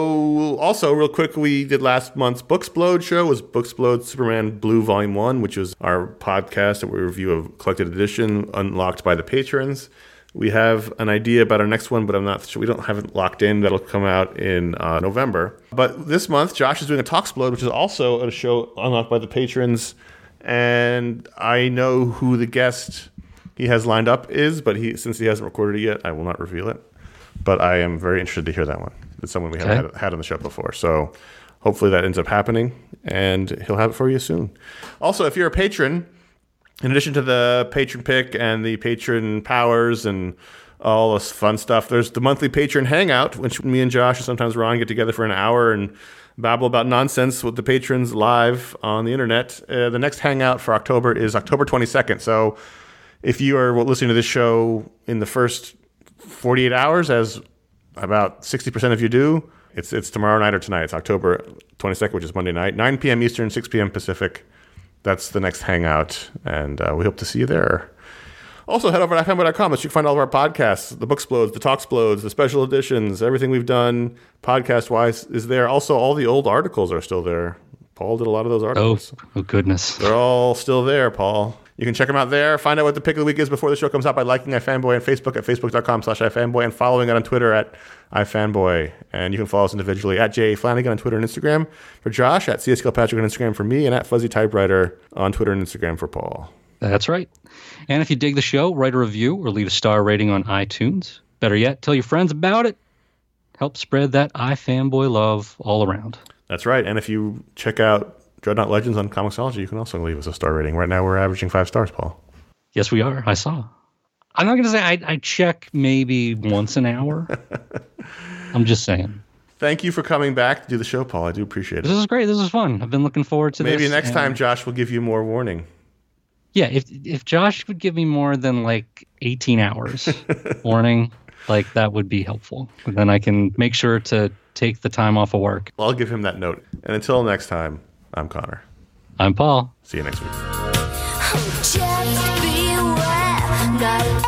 so also real quick, we did last month's Booksplode show. It was Booksplode Superman Blue Volume one, which was our podcast that we review of collected edition unlocked by the patrons. We have an idea about our next one, but I'm not sure. We don't have it locked in. That'll come out in uh, November. But this month, Josh is doing a Talksplode, which is also a show unlocked by the patrons. And I know who the guest he has lined up is, but he since he hasn't recorded it yet, I will not reveal it. But I am very interested to hear that one. It's someone we okay. haven't had, had on the show before. So hopefully that ends up happening, and he'll have it for you soon. Also, if you're a patron, in addition to the patron pick and the patron powers and all this fun stuff, there's the monthly patron hangout, which me and Josh and sometimes Ron get together for an hour and babble about nonsense with the patrons live on the internet. Uh, the next hangout for October is October twenty-second. So if you are listening to this show in the first forty-eight hours, as about sixty percent of you do, it's it's tomorrow night or tonight. It's October twenty-second, which is Monday night, nine p.m. Eastern, six p.m. Pacific. That's the next hangout, and uh, we hope to see you there. Also, head over to fanboy dot com. You can find all of our podcasts, the Booksplodes, the Talksplodes, the special editions, everything we've done podcast-wise is there. Also, all the old articles are still there. Paul did a lot of those articles. Oh, oh goodness. They're all still there, Paul. You can check them out there. Find out what the pick of the week is before the show comes out by liking iFanboy on Facebook at facebook.com slash iFanboy and following it on Twitter at iFanboy. And you can follow us individually at J A Flanagan on Twitter and Instagram for Josh, at C S Kilpatrick on Instagram for me, and at Fuzzy Typewriter on Twitter and Instagram for Paul. That's right. And if you dig the show, write a review or leave a star rating on iTunes. Better yet, tell your friends about it. Help spread that iFanboy love all around. That's right. And if you check out Dreadnought Legends on Comixology, you can also leave us a star rating. Right now we're averaging five stars, Paul. Yes, we are. I saw. I'm not going to say I, I check maybe once an hour. I'm just saying. Thank you for coming back to do the show, Paul. I do appreciate it. This is great. This is fun. I've been looking forward to Maybe this. Maybe next and... time Josh will give you more warning. Yeah, if if Josh would give me more than like eighteen hours warning, like that would be helpful. And then I can make sure to take the time off of work. Well, I'll give him that note. And until next time, I'm Connor. I'm Paul. See you next week. Just beware, not